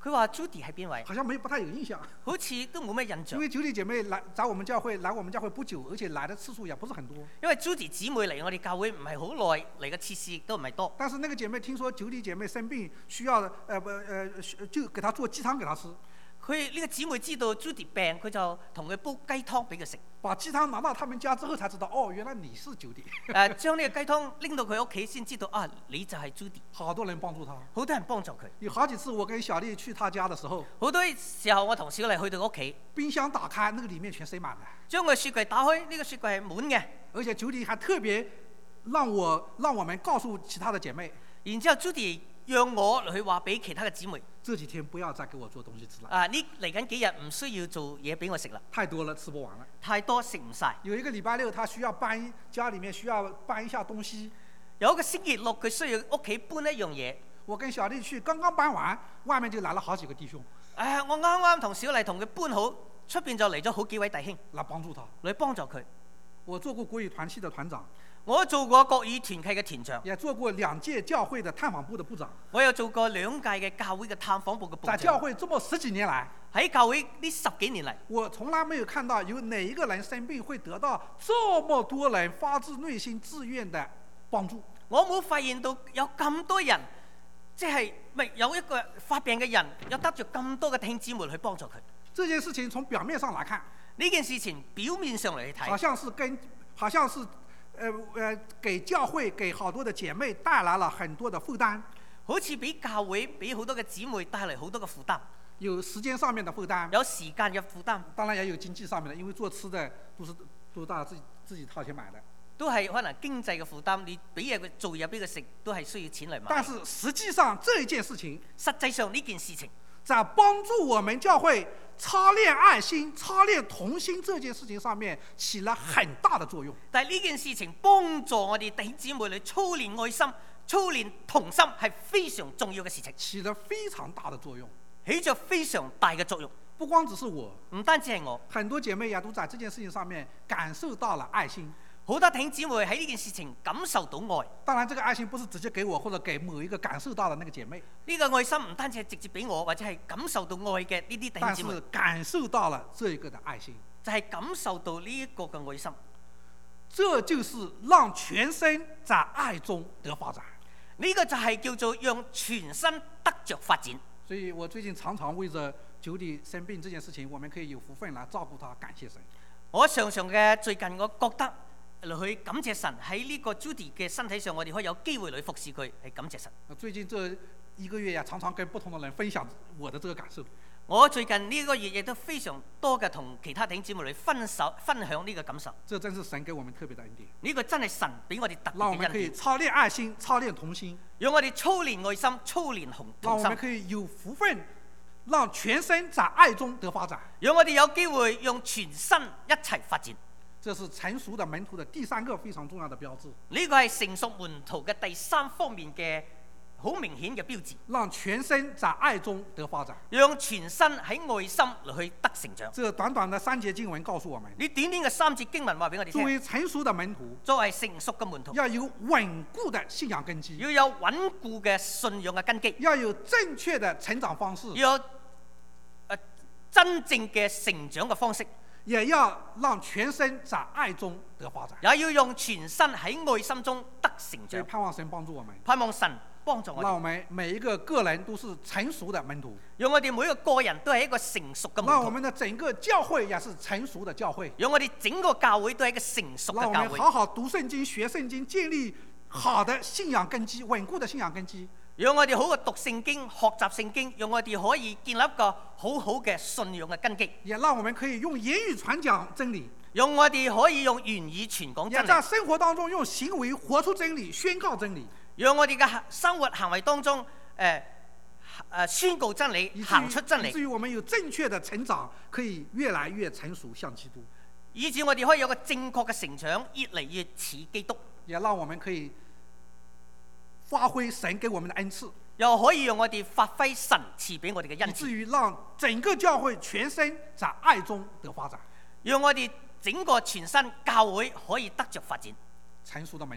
佢話 Judy 係邊位？ 好像不太有印象， 好似都冇咩印象。 因為Judy姐妹來我們教會不久，而且來的次數也不是很多。 因為 Judy 姊妹嚟我哋教會唔係好耐，嚟嘅次數亦都唔係多。 但是那個姐妹聽說Judy姐妹生病，需要就給她做雞湯給她吃。 佢呢個姊妹知道 Judy 病，佢就同佢煲雞湯俾佢食。 把雞湯拿到他們家之後，才知道哦，原來你是Judy。 將呢個雞湯拎到佢屋企先知道啊，你就係 Judy。 好多人幫助他， 好多人幫助佢。 有好幾次我跟小麗去他家的時候， 好多時候我同小麗去到屋企， 冰箱打開，那個裡面全塞滿了。 將個雪櫃打開，呢個雪櫃係滿嘅。 而且Judy還特別讓我們告訴其他的姐妹。 然之後 Judy 讓我去話俾其他嘅姊妹， 這幾天不要再給我做東西吃了。 呢嚟緊幾日唔需要做嘢俾我食啦， 太多了，吃不完了。 太多食唔晒。 有一個禮拜六，他需要家裡面需要搬一下東西。 有一個星期六，佢需要屋企搬一樣嘢。 我跟小麗去，剛剛搬完，外面就來了好幾個弟兄。 我啱啱同小麗同佢搬好，出邊就嚟咗好幾位弟兄來幫助他， 嚟幫助佢。 我做過國語團契的團長， 我做過國語團契嘅團長， 也做過2屆教會的探訪部的部長。 我有做過2屆嘅教會嘅探訪部嘅部長。 在教會這麼10幾年來， 喺教會呢10幾年嚟， 我從來沒有看到有哪一個人生病會得到這麼多人發自內心自願的幫助。 我冇發現到有咁多人，即係有一個發病嘅人，有得着咁多嘅弟兄姊妹去幫助佢。 這件事情從表面上來看， 呢件事情表面上嚟睇， 好像是給教會給好多的姐妹帶來了很多的負擔， 好似俾教會俾好多嘅姊妹帶嚟好多嘅負擔， 有時間上面的負擔， 有時間嘅負擔， 當然也有經濟上面的，因為做吃的都大家自己掏錢買的， 都係可能經濟嘅負擔。你俾嘢佢做嘢俾佢食，都係需要錢嚟買。 但是實際上這一件事情， 實際上呢件事情， 在幫助我們教會操練愛心、操練同心這件事情上面起了很大的作用。 但係呢件事情幫助我哋弟兄姊妹嚟操練愛心、操練同心，係非常重要嘅事情， 起了非常大的作用， 起咗非常大嘅作用。 不光只是我， 唔單止係我， 很多姐妹也都在這件事情上面感受到了愛心。 好多弟兄姊妹喺呢件事情感受到愛。 當然，這個愛心不是直接給我，或者給某一個感受到的那個姐妹。 呢個愛心唔單止係直接俾我，或者係感受到愛嘅呢啲弟兄姊妹。 但是感受到了這一個的愛心， 就係感受到呢一個嘅愛心。 這就是讓全身在愛中得發展。 呢個就係叫做讓全身得着發展。 所以我最近常常為着Judy生病這件事情，我們可以有福分來照顧她，感謝神。 我常常嘅最近，我覺得去感謝神喺呢個 Judy 嘅身體上，我哋可以有機會去服侍佢，係感謝神。 最近這1個月呀，常常跟不同的人分享我的這個感受。 我最近呢個月亦都非常多嘅同其他弟兄姊妹嚟分享呢個感受。 這真是神給我們特別的恩典。 呢個真係神俾我哋特別嘅恩典。 讓我們可以操練愛心，操練同心。 讓我哋操練愛心，操練同心。 讓我們可以有福分，讓全身在愛中得發展。 讓我哋有機會用全身一齊發展。 這是成熟的門徒的第3個非常重要的標誌。 呢個係成熟門徒嘅第3方面嘅好明顯嘅標誌。 讓全身在愛中得發展。 讓全身喺愛心嚟去得成長。 這短短的3節經文告訴我們， 呢短短嘅3節經文話俾我哋聽。 作為成熟的門徒， 作為成熟嘅門徒， 要有穩固的信仰根基， 要有穩固嘅信仰嘅根基， 要有正確的成長方式， 要有真正嘅成長嘅方式。 也要讓全身在愛中得發展， 也要用全身喺愛心中得成長。 所以盼望神幫助我們， 盼望神幫助我哋， 讓我們每一個個人都是成熟的門徒， 讓我哋每一個人都係一個成熟嘅門徒， 讓我們的整個教會也是成熟的教會， 讓我哋整個教會都係一個成熟嘅教會。 讓我們好好讀聖經、學聖經，建立好的信仰根基、穩固的信仰根基。 讓我哋好好讀聖經、學習聖經，讓我哋可以建立一個好好嘅信仰嘅根基。 也讓我們可以用言語傳講真理， 讓我哋可以用言語傳講真理。 也在生活當中用行為活出真理、宣告真理。 讓我哋嘅生活行為當中，宣告真理、行出真理， 以至於我們有正確的成長，可以越來越成熟，像基督。 以至我哋可以有個正確嘅成長，越嚟越似基督。 也讓我們可以發揮神給我們的恩賜， 又可以讓我哋發揮神賜俾我哋嘅恩賜， 以至於讓整個教會全身在愛中得發展， 讓我哋整個全身教會可以得着發展。 成熟的門徒，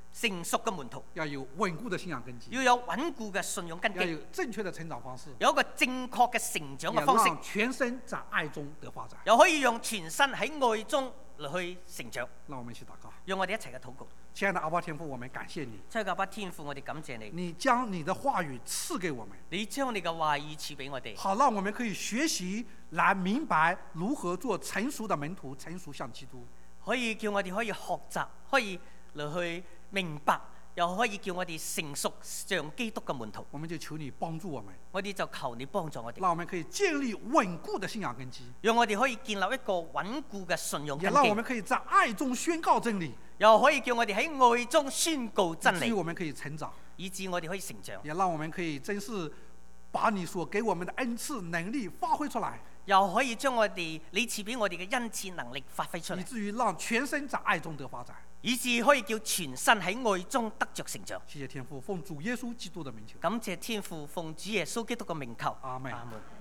成熟嘅門徒， 要有穩固的信仰根基， 要有穩固嘅信仰根要有基， 正確的成長方式， 有一個正確嘅成長也嘅方式， 讓全身在愛中得發展。 又可以用全身喺愛中嚟去成長。 讓我們一起禱告。 讓我哋一齊嘅禱告。 親愛的阿爸天父，我們感謝你， 親愛嘅阿爸天父，我哋感謝你， 你將你的話語賜給我們， 你將你嘅話語賜俾我哋， 好讓我們可以學習來明白如何做成熟的門徒，成熟像基督。 可以叫我哋可以學習，可以嚟去明白，又可以叫我哋成熟像基督嘅門徒。 我們就求你幫助我們， 我哋就求你幫助我哋， 讓我們可以建立穩固的信仰根基， 讓我哋可以建立一個穩固嘅信仰根也讓我們基， 可以在愛中宣告真理， 又可以叫我哋喺愛中宣告真理， 以至於我們可以成長， 以致我哋可以成長， 也讓我們可以真是把你所給我們的恩賜能力發揮出來， 又可以將我哋你賜俾我哋嘅恩賜能力發揮出嚟， 以至於讓全身在愛中得發展。 以致可以叫全身喺愛中得着成長。 謝謝天父，奉主耶穌基督的名求。 感謝天父，奉主耶穌基督嘅名求。 阿門。 阿門。